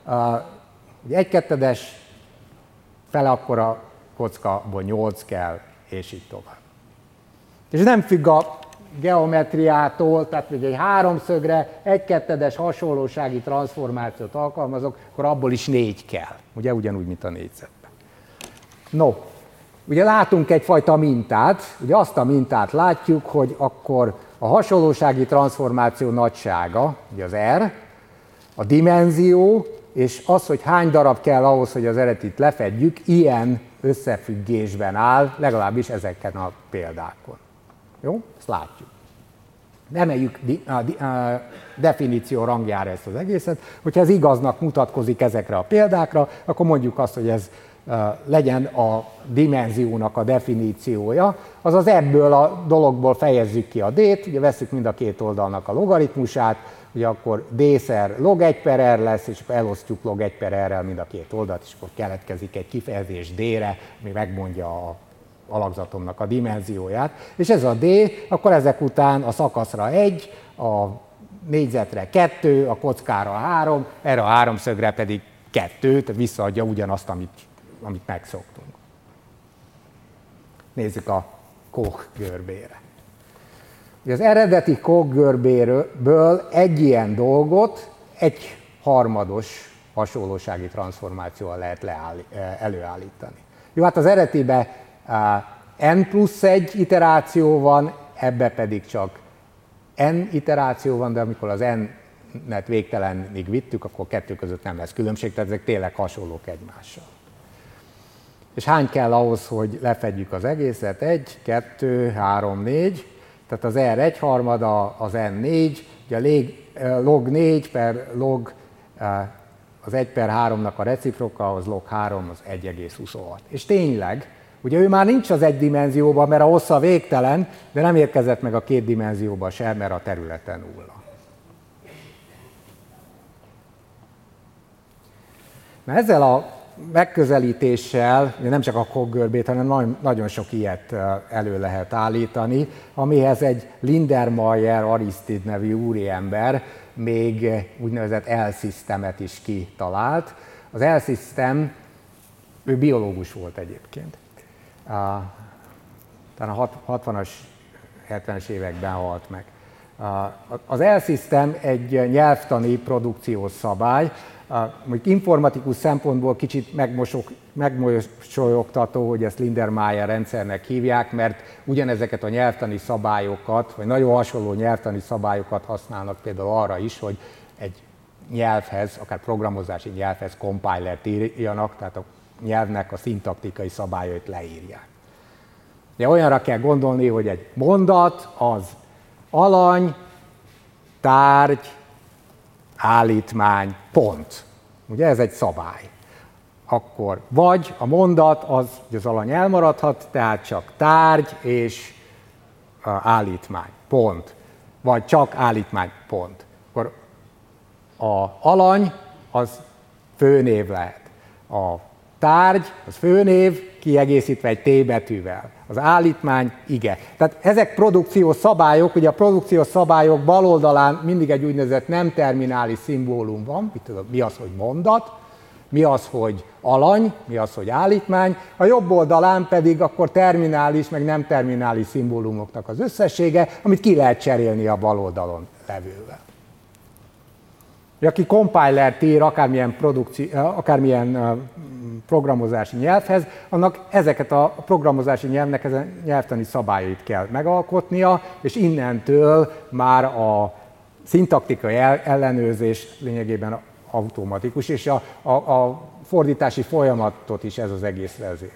ugye egy kettedes fele akkora kockából nyolc kell, és így tovább. És nem függ a geometriától, tehát hogy egy háromszögre egy kettedes hasonlósági transformációt alkalmazok, akkor abból is négy kell. Ugye ugyanúgy, mint a négyzetben. No, ugye látunk egyfajta mintát, ugye azt a mintát látjuk, hogy akkor a hasonlósági transformáció nagysága, ugye az R, a dimenzió, és az, hogy hány darab kell ahhoz, hogy az eredetit lefedjük, ilyen összefüggésben áll, legalábbis ezeken a példákon. Jó? Ezt látjuk. Emeljük a definíció rangjára ezt az egészet. Hogyha ez igaznak mutatkozik ezekre a példákra, akkor mondjuk azt, hogy ez legyen a dimenziónak a definíciója, azaz ebből a dologból fejezzük ki a d-t, ugye vesszük mind a két oldalnak a logaritmusát, ugye akkor d-szer log egy per r lesz, és akkor elosztjuk log egy per r-rel mind a két oldalt, és akkor keletkezik egy kifejezés d-re, ami megmondja a alakzatomnak a dimenzióját, és ez a d, akkor ezek után a szakaszra egy, a négyzetre kettő, a kockára három, erre a háromszögre pedig kettő, tehát visszaadja ugyanazt, amit, amit megszoktunk. Nézzük a Koch görbére. Az eredeti Koch görbéből egy ilyen dolgot egy harmados hasonlósági transformációval lehet leállí, előállítani. Jó, hát az eredetiben n plusz egy iteráció van, ebbe pedig csak n iteráció van, de amikor az n-net végtelenig vittük, akkor kettő között nem lesz különbség, tehát ezek tényleg hasonlók egymással. És hány kell ahhoz, hogy lefedjük az egészet? egy, kettő, három, négy, tehát az R egy harmada, az N négy, ugye a log négy per log az egy per háromnak a reciproka, az log három, az egy egész huszonhat. És tényleg, ugye ő már nincs az egy dimenzióban, mert a hossza végtelen, de nem érkezett meg a két dimenzióban sem, mert a területe nulla. Na ezzel a megközelítéssel, nem csak a Koch görbét, hanem nagyon sok ilyet elő lehet állítani, amihez egy Lindermayer Aristide nevű úriember még úgynevezett L-szisztemet is kitalált. Az L-szisztem, ő biológus volt egyébként. Talán a hatvanas, hetvenes években halt meg. Az L-szisztem egy nyelvtani produkciós szabály, mondjuk informatikus szempontból kicsit megmosolyogtató, hogy ezt Lindermayer rendszernek hívják, mert ugyanezeket a nyelvtani szabályokat, vagy nagyon hasonló nyelvtani szabályokat használnak például arra is, hogy egy nyelvhez, akár programozási nyelvhez compilert írjanak, tehát a nyelvnek a szintaktikai szabályait leírják. De olyanra kell gondolni, hogy egy mondat az alany, tárgy, állítmány, pont. Ugye ez egy szabály. Akkor vagy a mondat az, hogy az alany elmaradhat, tehát csak tárgy és állítmány, pont. Vagy csak állítmány, pont. Akkor a alany az főnév lehet. A tárgy, az főnév, kiegészítve egy T betűvel. Az állítmány, ige. Tehát ezek produkciós szabályok, ugye a produkciós szabályok bal oldalán mindig egy úgynevezett nem terminális szimbólum van, mit tudom, mi az, hogy mondat, mi az, hogy alany, mi az, hogy állítmány, a jobb oldalán pedig akkor terminális, meg nem terminális szimbólumoknak az összessége, amit ki lehet cserélni a bal oldalon levővel. Aki compilert ír akármilyen, akármilyen programozási nyelvhez, annak ezeket a programozási nyelvnek ezen nyelvtani szabályait kell megalkotnia, és innentől már a szintaktikai ellenőrzés lényegében automatikus, és a, a, a fordítási folyamatot is ez az egész vezér.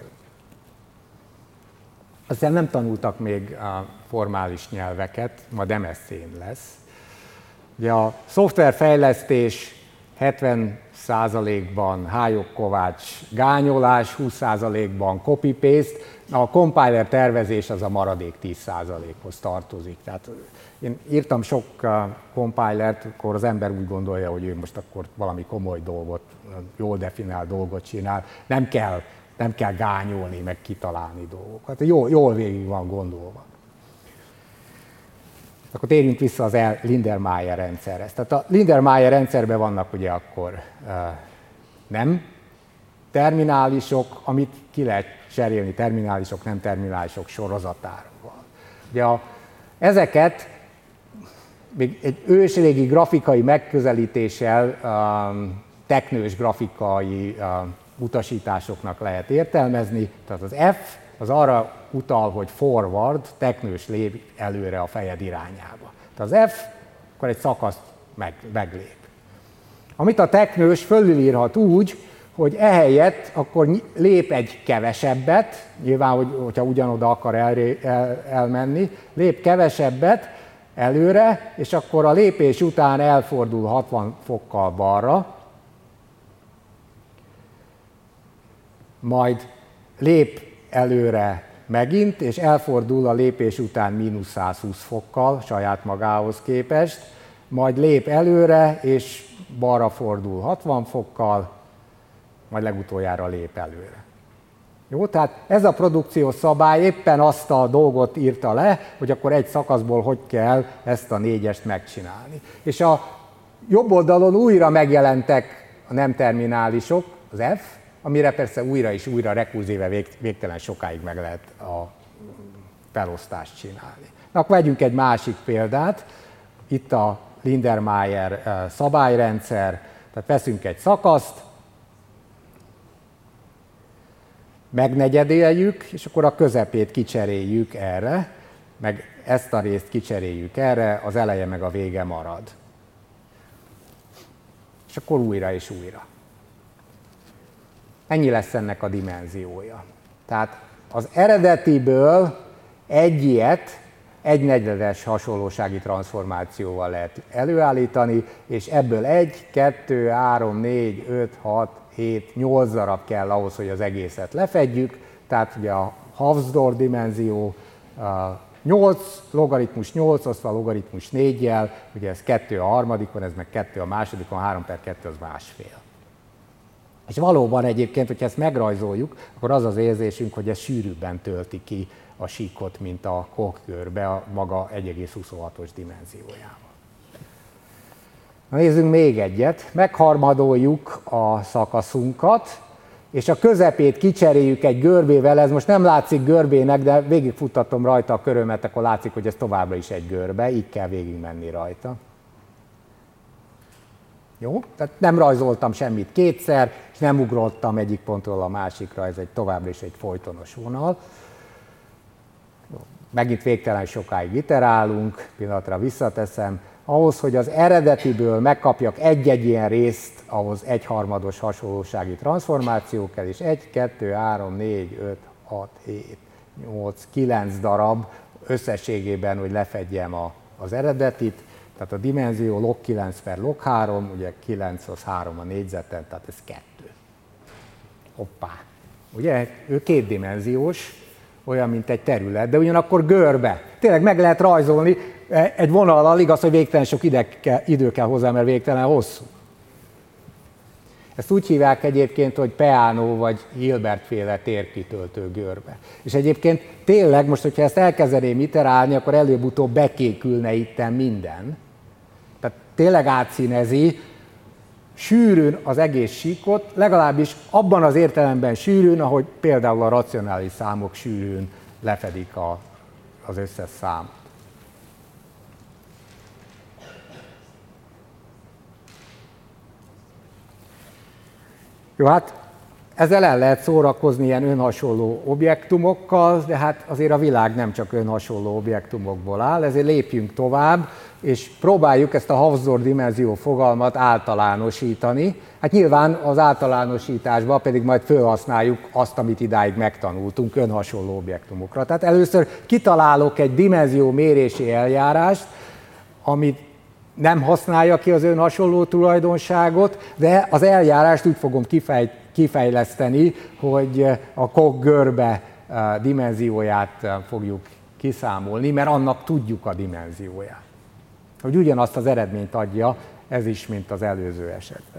Aztán nem tanultak még a formális nyelveket, majd em es cén lesz. Ugye a szoftverfejlesztés hetven százalékban Hályog-Kovács gányolás, húsz százalékban copy-paste, a compiler tervezés az a maradék tíz százalékhoz tartozik. Tehát én írtam sok compilert, akkor az ember úgy gondolja, hogy ő most akkor valami komoly dolgot, jól definiált dolgot csinál, nem kell, nem kell gányolni, meg kitalálni dolgokat. Jól, jól végig van gondolva. Akkor térjünk vissza az Lindermeyer rendszerhez. Tehát a Lindermeyer rendszerben vannak ugye akkor uh, nem terminálisok, amit ki lehet cserélni terminálisok, nem terminálisok sorozatával. Ugye a, ezeket még egy ősrégi grafikai megközelítéssel um, teknős grafikai um, utasításoknak lehet értelmezni. Tehát az F az arra utal, hogy forward, teknős lép előre a fejed irányába. Tehát az F, akkor egy szakaszt meg, meglép. Amit a teknős fölülírhat úgy, hogy ehelyett akkor lép egy kevesebbet, nyilván, hogy, hogyha ugyanoda akar el, el, elmenni, lép kevesebbet előre, és akkor a lépés után elfordul hatvan fokkal balra, majd lép előre megint, és elfordul a lépés után mínusz százhúsz fokkal saját magához képest, majd lép előre, és balra fordul hatvan fokkal, majd legutoljára lép előre. Jó, tehát ez a produkciós szabály éppen azt a dolgot írta le, hogy akkor egy szakaszból hogy kell ezt a négyest megcsinálni. És a jobb oldalon újra megjelentek a nem terminálisok, az F, amire persze újra és újra rekurzíve vég, végtelen sokáig meg lehet a felosztást csinálni. Na, akkor vegyünk egy másik példát. Itt a Lindermeyer szabályrendszer, tehát veszünk egy szakaszt, megnegyedeljük, és akkor a közepét kicseréljük erre, meg ezt a részt kicseréljük erre, az eleje meg a vége marad. És akkor újra és újra. Ennyi lesz ennek a dimenziója. Tehát az eredetiből egy ilyet egy negyvedes hasonlósági transformációval lehet előállítani, és ebből egy, kettő, három, négy, öt, hat, hét, nyolc darab kell ahhoz, hogy az egészet lefedjük. Tehát ugye a Hausdorff dimenzió nyolc, logaritmus nyolc, osztva logaritmus négyjel, ugye ez kettő a harmadikon, ez meg kettő a másodikon, három per kettő az másfél. És valóban egyébként, hogyha ezt megrajzoljuk, akkor az az érzésünk, hogy ez sűrűbben tölti ki a síkot, mint a Koch-körbe a maga egy egész huszonhatos dimenziójával. Na, nézzünk még egyet. Megharmadoljuk a szakaszunkat, és a közepét kicseréljük egy görbével. Ez most nem látszik görbének, de végigfuttatom rajta a körömet, akkor látszik, hogy ez továbbra is egy görbe, így kell végigmenni rajta. Jó? Tehát nem rajzoltam semmit kétszer, és nem ugrottam egyik pontról a másikra, ez egy továbbra is egy folytonos vonal. Megint végtelen sokáig iterálunk, pillanatra visszateszem. Ahhoz, hogy az eredetiből megkapjak egy-egy ilyen részt, ahhoz egyharmados hasonlósági transformáció kell, és egy, kettő, három, négy, öt, hat, hét, nyolc, kilenc darab összességében, hogy lefedjem a, az eredetit. Tehát a dimenzió log kilenc per log három, ugye kilenc az három a négyzeten, tehát ez kettő. Hoppá! Ugye, ő kétdimenziós, olyan, mint egy terület, de ugyanakkor görbe. Tényleg meg lehet rajzolni egy vonallal, igaz, hogy végtelen sok ide kell, idő kell hozzá, mert végtelen hosszú. Ezt úgy hívják egyébként, hogy Peano vagy Hilbert-féle térkitöltő görbe. És egyébként tényleg most, hogyha ezt elkezdeném iterálni, akkor előbb-utóbb bekékülne itten minden. Tehát tényleg átszínezi sűrűn az egész síkot, legalábbis abban az értelemben sűrűn, ahogy például a racionális számok sűrűn lefedik a, az összes számot. Jó, hát ezzel el lehet szórakozni ilyen önhasonló objektumokkal, de hát azért a világ nem csak önhasonló objektumokból áll, ezért lépjünk tovább, és próbáljuk ezt a Hausdorff dimenzió fogalmat általánosítani. Hát nyilván az általánosításban pedig majd felhasználjuk azt, amit idáig megtanultunk önhasonló objektumokra. Tehát először kitalálok egy dimenzió mérési eljárást, amit nem használja ki az önhasonló tulajdonságot, de az eljárást úgy fogom kifej, kifejleszteni, hogy a Koch görbe dimenzióját fogjuk kiszámolni, mert annak tudjuk a dimenzióját. Hogy ugyanazt az eredményt adja, ez is, mint az előző esetben.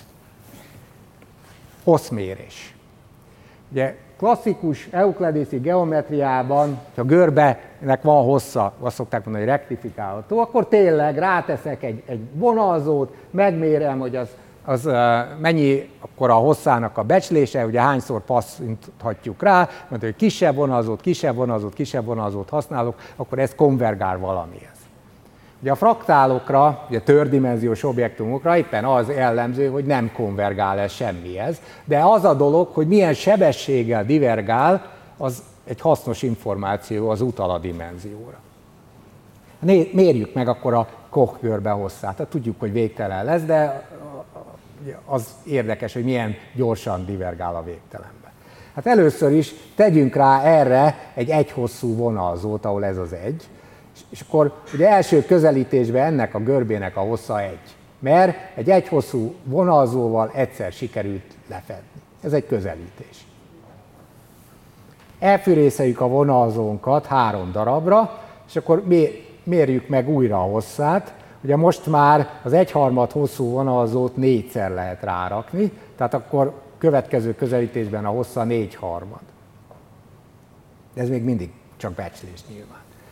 Hosszmérés. Ugye klasszikus euklidészi geometriában, ha görbenek van hossza, azt szokták mondani, hogy rektifikálható, akkor tényleg ráteszek egy, egy vonalzót, megmérem, hogy az, az mennyi akkor a hosszának a becslése, ugye hányszor passzinthatjuk rá, mert hogy kisebb vonalzót, kisebb vonalzót, kisebb vonalzót használok, akkor ez konvergál valamihez. Ugye a fraktálokra, ugye tördimenziós objektumokra éppen az jellemző, hogy nem konvergál ez semmihez, de az a dolog, hogy milyen sebességgel divergál, az egy hasznos információ, az utal a dimenzióra. Mérjük meg akkor a Koch görbe hosszát. Tehát tudjuk, hogy végtelen lesz, de az érdekes, hogy milyen gyorsan divergál a végtelenbe. Hát először is tegyünk rá erre egy egyhosszú vonalzót, ahol ez az egy, és akkor ugye első közelítésben ennek a görbének a hossza egy, mert egy egyhosszú vonalzóval egyszer sikerült lefedni. Ez egy közelítés. Elfűrészeljük a vonalzónkat három darabra, és akkor mérjük meg újra a hosszát. Ugye most már az egyharmad hosszú vonalzót négyszer lehet rárakni, tehát akkor következő közelítésben a hossza négyharmad. De ez még mindig csak becslés nyilván.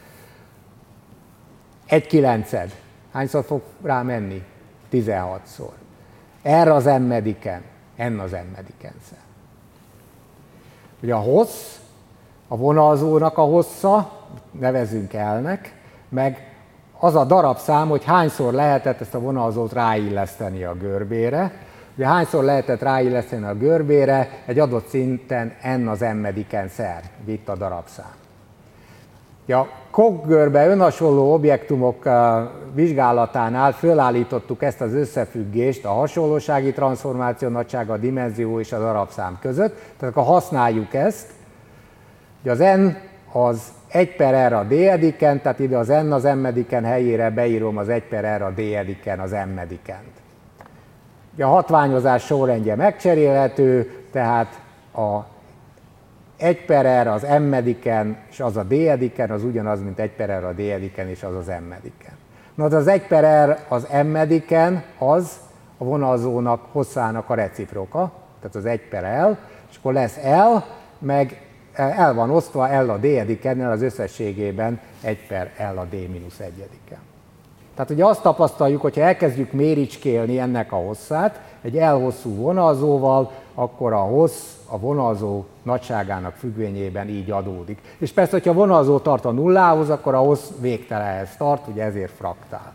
Egy kilenced. Hányszor fog rá menni? tizenhatszor. Erre az n-mediken, n az n-medikenszer. Ugye a hossz, a vonalzónak a hossza, nevezünk elnek, meg az a darabszám, hogy hányszor lehetett ezt a vonalzót ráilleszteni a görbére. Ugye hányszor lehetett ráilleszteni a görbére, egy adott szinten n az n-medikenszer, itt a darabszám. A Koch görbe önhasonló objektumok vizsgálatánál fölállítottuk ezt az összefüggést a hasonlósági transformáció nagysága, a dimenzió és a darabszám között, tehát akkor használjuk ezt. Ugye az n az egy per r a d-ediken, tehát ide az n az n-mediken helyére beírom az egy per r a d-ediken az n-medikent. A hatványozás sorrendje megcserélhető, tehát a egy per r az m-mediken, és az a d-ediken, az ugyanaz, mint egy per r a d-ediken, és az az m-mediken. Na, az egy per r az m-mediken, az a vonalzónak hosszának a reciproka, tehát az egy per l, és akkor lesz l, meg el van osztva l a d-edikennel az összességében egy per l a d mínusz egyediken. Tehát ugye azt tapasztaljuk, hogyha elkezdjük méricskélni ennek a hosszát, egy L hosszú vonalzóval, akkor a hossz a vonalzó nagyságának függvényében így adódik. És persze, hogyha a vonalzó tart a nullához, akkor a hossz végtelenhez tart, ugye ezért fraktál.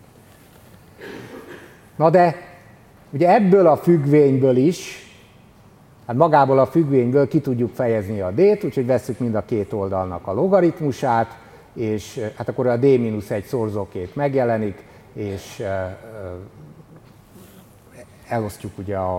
Na de ugye ebből a függvényből is, hát magából a függvényből ki tudjuk fejezni a d-t, úgyhogy vesszük mind a két oldalnak a logaritmusát, és hát akkor a d mínusz egy szorzókét megjelenik, és elosztjuk ugye a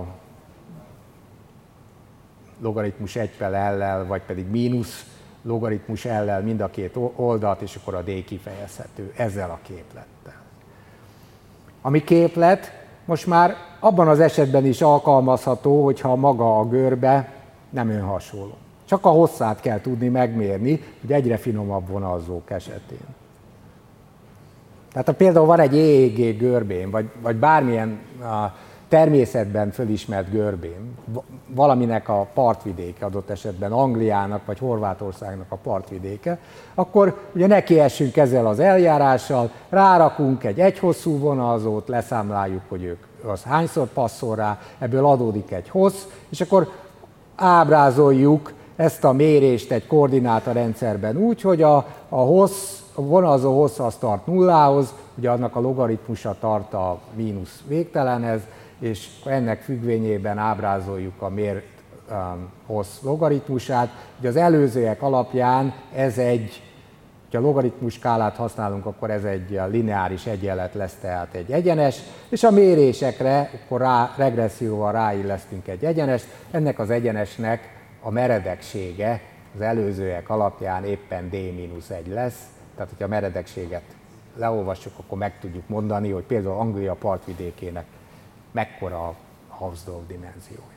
logaritmus egy per l-lel, vagy pedig mínusz logaritmus l-lel mind a két oldalt, és akkor a d kifejezhető ezzel a képlettel. Ami képlet most már abban az esetben is alkalmazható, hogyha maga a görbe nem önhasonló. Csak a hosszát kell tudni megmérni, hogy egyre finomabb vonalzók esetén. Tehát ha például van egy e e g görbén, vagy, vagy bármilyen a természetben fölismert görbén, valaminek a partvidéke, adott esetben Angliának vagy Horvátországnak a partvidéke, akkor ugye nekiessünk ezzel az eljárással, rárakunk egy egyhosszú vonalzót, leszámláljuk, hogy ők az hányszor passzol rá, ebből adódik egy hossz, és akkor ábrázoljuk ezt a mérést egy koordinátorrendszerben úgy, hogy a, a hossz, a vonalzó hossz az tart nullához, ugye annak a logaritmusa tart a mínusz végtelenhez, és ennek függvényében ábrázoljuk a mért um, hossz logaritmusát. Ugye az előzőek alapján ez egy, ha logaritmus skálát használunk, akkor ez egy lineáris egyenlet lesz, tehát egy egyenes, és a mérésekre akkor rá, regresszióval ráillesztünk egy egyenest, ennek az egyenesnek a meredeksége az előzőek alapján éppen d egy lesz, tehát hogyha a meredekséget leolvassuk, akkor meg tudjuk mondani, hogy például Anglia partvidékének mekkora a Hausdorff dimenziója.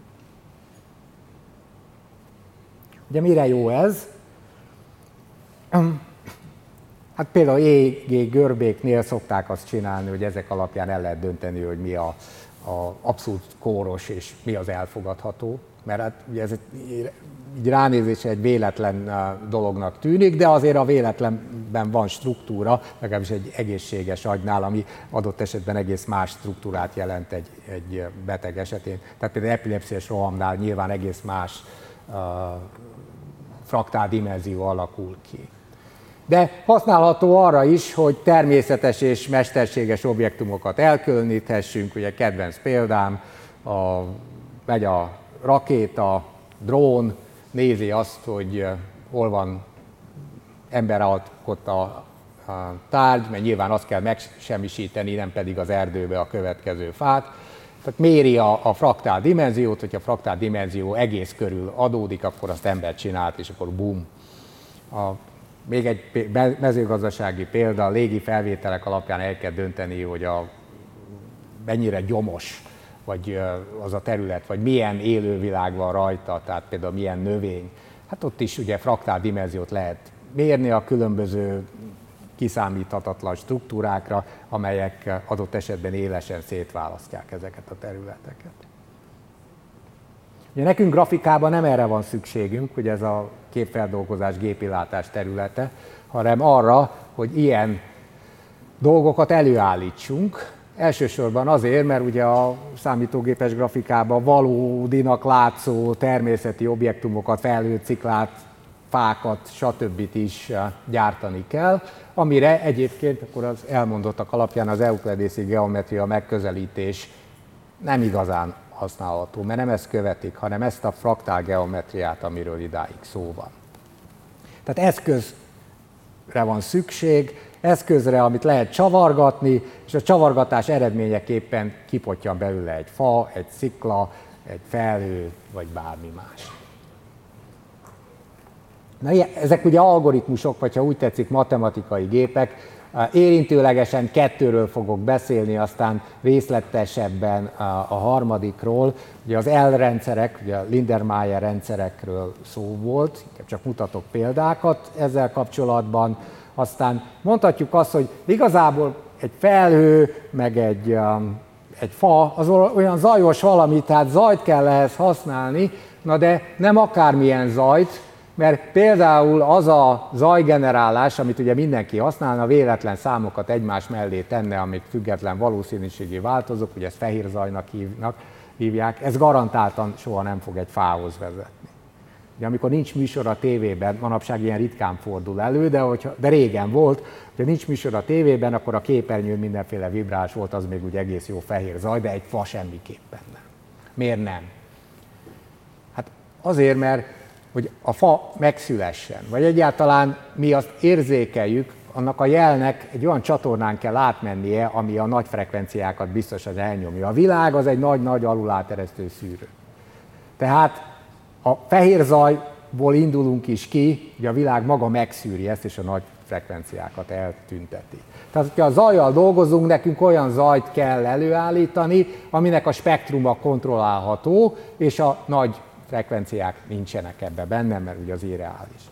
Ugye mire jó ez? Hát például é gé görbéknél szokták azt csinálni, hogy ezek alapján el lehet dönteni, hogy mi a, a abszolút kóros és mi az elfogadható. Mert hát ugye ez egy, így ránézésre egy véletlen dolognak tűnik, de azért a véletlenben van struktúra, legalábbis egy egészséges agynál, ami adott esetben egész más struktúrát jelent egy, egy beteg esetén. Tehát például epilepsziás rohamnál nyilván egész más uh, fraktál dimenzió alakul ki. De használható arra is, hogy természetes és mesterséges objektumokat elkülöníthessünk. Ugye kedvenc példám, a, megy a rakéta, drón, nézi azt, hogy hol van emberalkotta a tárgy, mert nyilván azt kell megsemmisíteni, nem pedig az erdőbe a következő fát. Tehát méri a, a fraktál dimenziót, hogyha a fraktál dimenzió egész körül adódik, akkor azt ember csinált, és akkor bum. A, még egy mezőgazdasági példa, a légi felvételek alapján el kell dönteni, hogy a, mennyire gyomos vagy az a terület, vagy milyen élővilág van rajta, tehát például milyen növény. Hát ott is ugye fraktál dimenziót lehet mérni a különböző kiszámíthatatlan struktúrákra, amelyek adott esetben élesen szétválasztják ezeket a területeket. Ugye nekünk grafikában nem erre van szükségünk, hogy ez a képfeldolgozás, gépilátás területe, hanem arra, hogy ilyen dolgokat előállítsunk. Elsősorban azért, mert ugye a számítógépes grafikában valódinak látszó természeti objektumokat, felhőciklát, fákat, stb. Is gyártani kell, amire egyébként akkor az elmondottak alapján az euklidészi geometria megközelítés nem igazán használható, mert nem ezt követik, hanem ezt a fraktál geometriát, amiről idáig szó van. Tehát eszközre van szükség, eszközre, amit lehet csavargatni, és a csavargatás eredményeképpen kipottyan belőle egy fa, egy szikla, egy felhő, vagy bármi más. Na, ezek ugye algoritmusok, vagy ha úgy tetszik, matematikai gépek. Érintőlegesen kettőről fogok beszélni, aztán részletesebben a harmadikról. Ugye az L-rendszerek, ugye a Lindenmayer rendszerekről szó volt, csak mutatok példákat ezzel kapcsolatban. Aztán mondhatjuk azt, hogy igazából egy felhő, meg egy, egy fa, az olyan zajos valami, tehát zajt kell ehhez használni, na de nem akármilyen zajt, mert például az a zajgenerálás, amit ugye mindenki használna, véletlen számokat egymás mellé tenne, amik független valószínűségi változók, ugye ezt fehér zajnak hívnak, hívják, ez garantáltan soha nem fog egy fához vezetni. Ugye, amikor nincs műsor a tévében, manapság ilyen ritkán fordul elő, de, hogyha, de régen volt, hogyha nincs műsor a tévében, akkor a képernyőn mindenféle vibrás volt, az még ugye egész jó fehér zaj, de egy fa semmiképpen nem. Miért nem? Hát azért, mert hogy a fa megszülessen, vagy egyáltalán mi azt érzékeljük, annak a jelnek egy olyan csatornán kell átmennie, ami a nagy frekvenciákat biztosan elnyomja. A világ az egy nagy-nagy aluláteresztő szűrő. Tehát a fehér zajból indulunk is ki, hogy a világ maga megszűri ezt, és a nagy frekvenciákat eltünteti. Tehát, hogyha a zajjal dolgozunk, nekünk olyan zajt kell előállítani, aminek a spektruma kontrollálható, és a nagy frekvenciák nincsenek ebbe benne, mert ugye az irreális.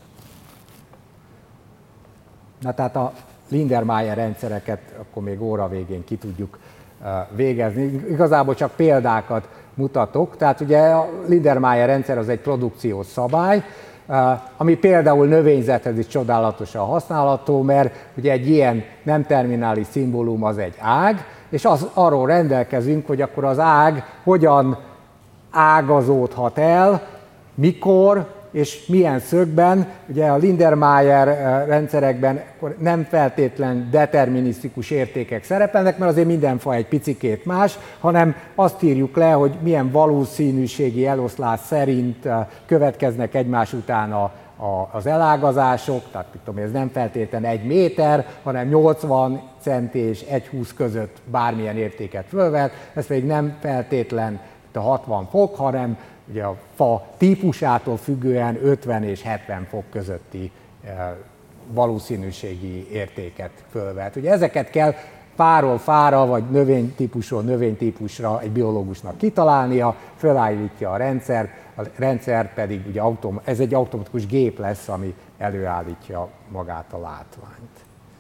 Na tehát a Lindenmayer rendszereket akkor még óra végén ki tudjuk végezni. Igazából csak példákat mutatok. Tehát ugye a Lindermeyer rendszer az egy produkciós szabály, ami például növényzethez is csodálatosan használható, mert ugye egy ilyen nem terminális szimbólum az egy ág, és az, arról rendelkezünk, hogy akkor az ág hogyan ágazódhat el, mikor és milyen szögben. Ugye a Lindermeyer rendszerekben nem feltétlen determinisztikus értékek szerepelnek, mert azért minden fa egy picikét más, hanem azt írjuk le, hogy milyen valószínűségi eloszlás szerint következnek egymás után a, a, az elágazások, tehát tudom, ez nem feltétlen egy méter, hanem nyolcvan centi és egy húsz között bármilyen értéket fölvet, ez pedig nem feltétlen a hatvan fok, hanem ugye a fa típusától függően ötven és hetven fok közötti valószínűségi értéket fölvet. Ugye ezeket kell fáról fára, vagy növénytípusról növénytípusra egy biológusnak kitalálnia, fölállítja a rendszer, a rendszer pedig ugye autom, ez egy automatikus gép lesz, ami előállítja magát a látványt.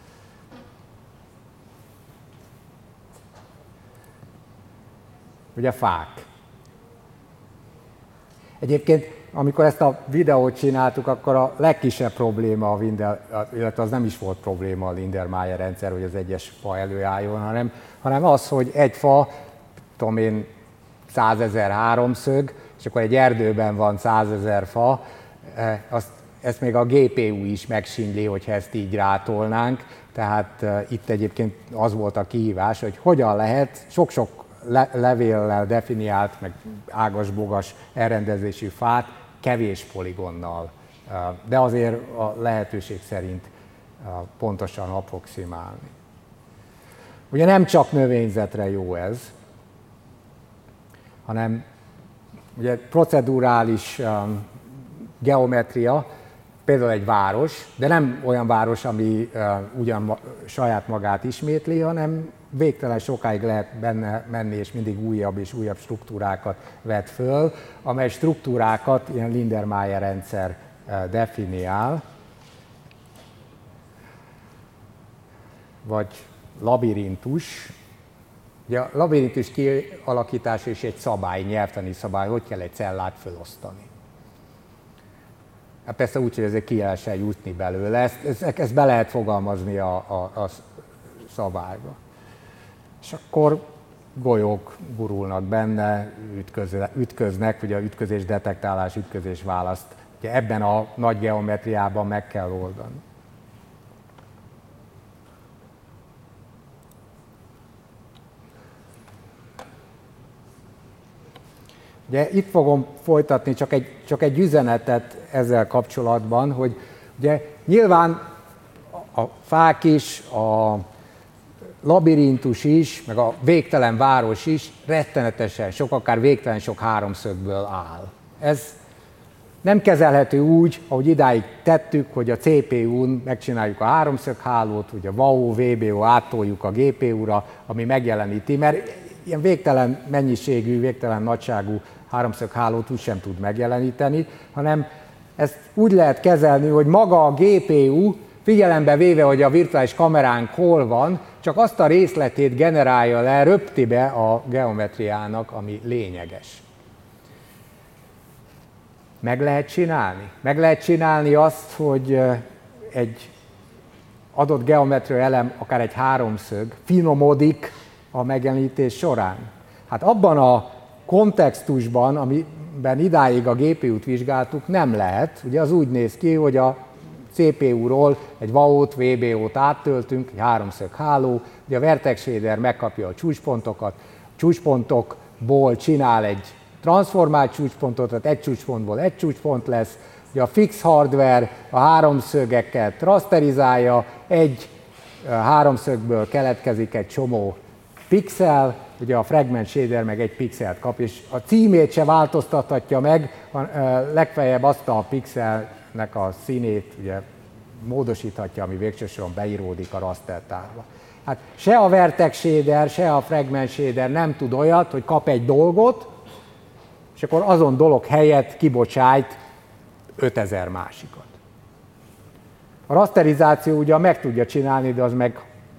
Ugye fák. Egyébként, amikor ezt a videót csináltuk, akkor a legkisebb probléma, a Windel, illetve az nem is volt probléma a Lindermeyer rendszer, hogy az egyes fa előálljon, hanem, hanem az, hogy egy fa, tudom én, százezer háromszög, és akkor egy erdőben van százezer fa, azt, ezt még a gé pé u is megsínyli, hogyha ezt így rátolnánk. Tehát itt egyébként az volt a kihívás, hogy hogyan lehet sok-sok Le- levéllel definiált, meg ágas-bogas elrendezésű fát kevés poligonnal, de azért a lehetőség szerint pontosan approximálni. Ugye nem csak növényzetre jó ez, hanem ugye procedurális geometria, például egy város, de nem olyan város, ami ugyan ma, saját magát ismétli, hanem végtelen sokáig lehet benne menni, és mindig újabb és újabb struktúrákat vet föl, amely struktúrákat ilyen Lindermeyer rendszer definiál, vagy labirintus. Ugye a labirintus kialakítása is egy szabály, nyelvtani szabály, hogy kell egy cellát felosztani. Hát persze úgy, hogy ezért ki lehessen jutni belőle, ezt, ezt, ezt be lehet fogalmazni a, a, a szabályba. És akkor golyók gurulnak benne, ütközne, ütköznek, ugye a ütközés detektálás, ütközés választ. Ugye ebben a nagy geometriában meg kell oldani. Ugye itt fogom folytatni csak egy, csak egy üzenetet ezzel kapcsolatban, hogy ugye nyilván a fák is, a labirintus is, meg a végtelen város is rettenetesen sok, akár végtelen sok háromszögből áll. Ez nem kezelhető úgy, ahogy idáig tettük, hogy a cé pé ún megcsináljuk a háromszöghálót, ugye a vau, vé bé o áttoljuk a gé pé ú-ra, ami megjeleníti, mert ilyen végtelen mennyiségű, végtelen nagyságú háromszöghálót úgy sem tud megjeleníteni, hanem ezt úgy lehet kezelni, hogy maga a gé pé ú figyelembe véve, hogy a virtuális kameránk hol van, csak azt a részletét generálja le, röpti be a geometriának, ami lényeges. Meg lehet csinálni? Meg lehet csinálni azt, hogy egy adott geometriai elem, akár egy háromszög, finomodik a megjelenítés során. Hát abban a kontextusban, amiben idáig a gé pé út vizsgáltuk, nem lehet. Ugye az úgy néz ki, hogy a cé pé ú-ról egy vau-t, vé bé o-t áttöltünk, egy háromszög háló, ugye a vertex shader megkapja a csúcspontokat, a csúcspontokból csinál egy transformált csúcspontot, tehát egy csúcspontból egy csúcspont lesz, ugye a fix hardware a háromszögeket rasterizálja, egy háromszögből keletkezik egy csomó pixel, ugye a fragment shader meg egy pixelt kap, és a címét se változtathatja meg, legfeljebb azt a pixelnek a színét ugye módosíthatja, ami végső soron beíródik a rastertárba. Hát se a vertex shader, se a fragment shader nem tud olyat, hogy kap egy dolgot, és akkor azon dolog helyett kibocsájt ötezer másikat. A rasterizáció ugye meg tudja csinálni, de az meg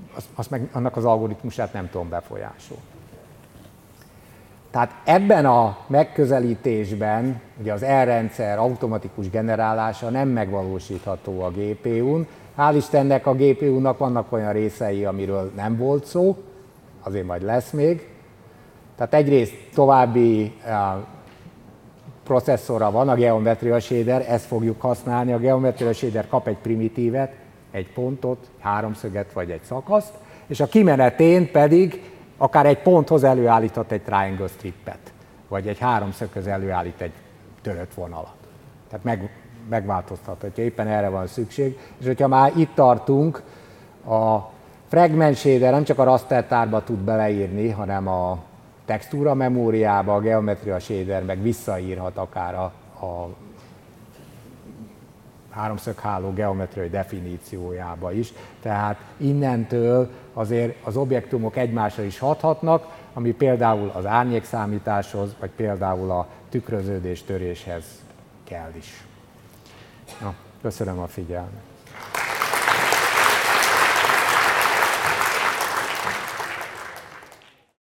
azt, azt meg, annak az algoritmusát nem tudom befolyásolni. Tehát ebben a megközelítésben ugye az E-rendszer automatikus generálása nem megvalósítható a gé pé ún. Hál' Istennek a gé pé ún-nak vannak olyan részei, amiről nem volt szó, azért majd lesz még. Tehát egyrészt további uh, processzorra van, a Geometria Shader, ezt fogjuk használni. A Geometria Shader kap egy primitívet, egy pontot, háromszöget vagy egy szakaszt, és a kimenetén pedig akár egy ponthoz előállíthat egy triangle strippet, vagy egy háromszöghöz előállít egy törött vonalat. Tehát meg, megváltoztat, hogyha éppen erre van szükség. És hogyha már itt tartunk, a fragment shader nem csak a raster tárba tud beleírni, hanem a textúra memóriába, a Geometria Shader meg visszaírhat akár a, a háromszögháló geometriai definíciójába is. Tehát innentől azért az objektumok egymásra is hathatnak, ami például az árnyékszámításhoz, vagy például a tükröződés töréshez kell is. Na, köszönöm a figyelmet.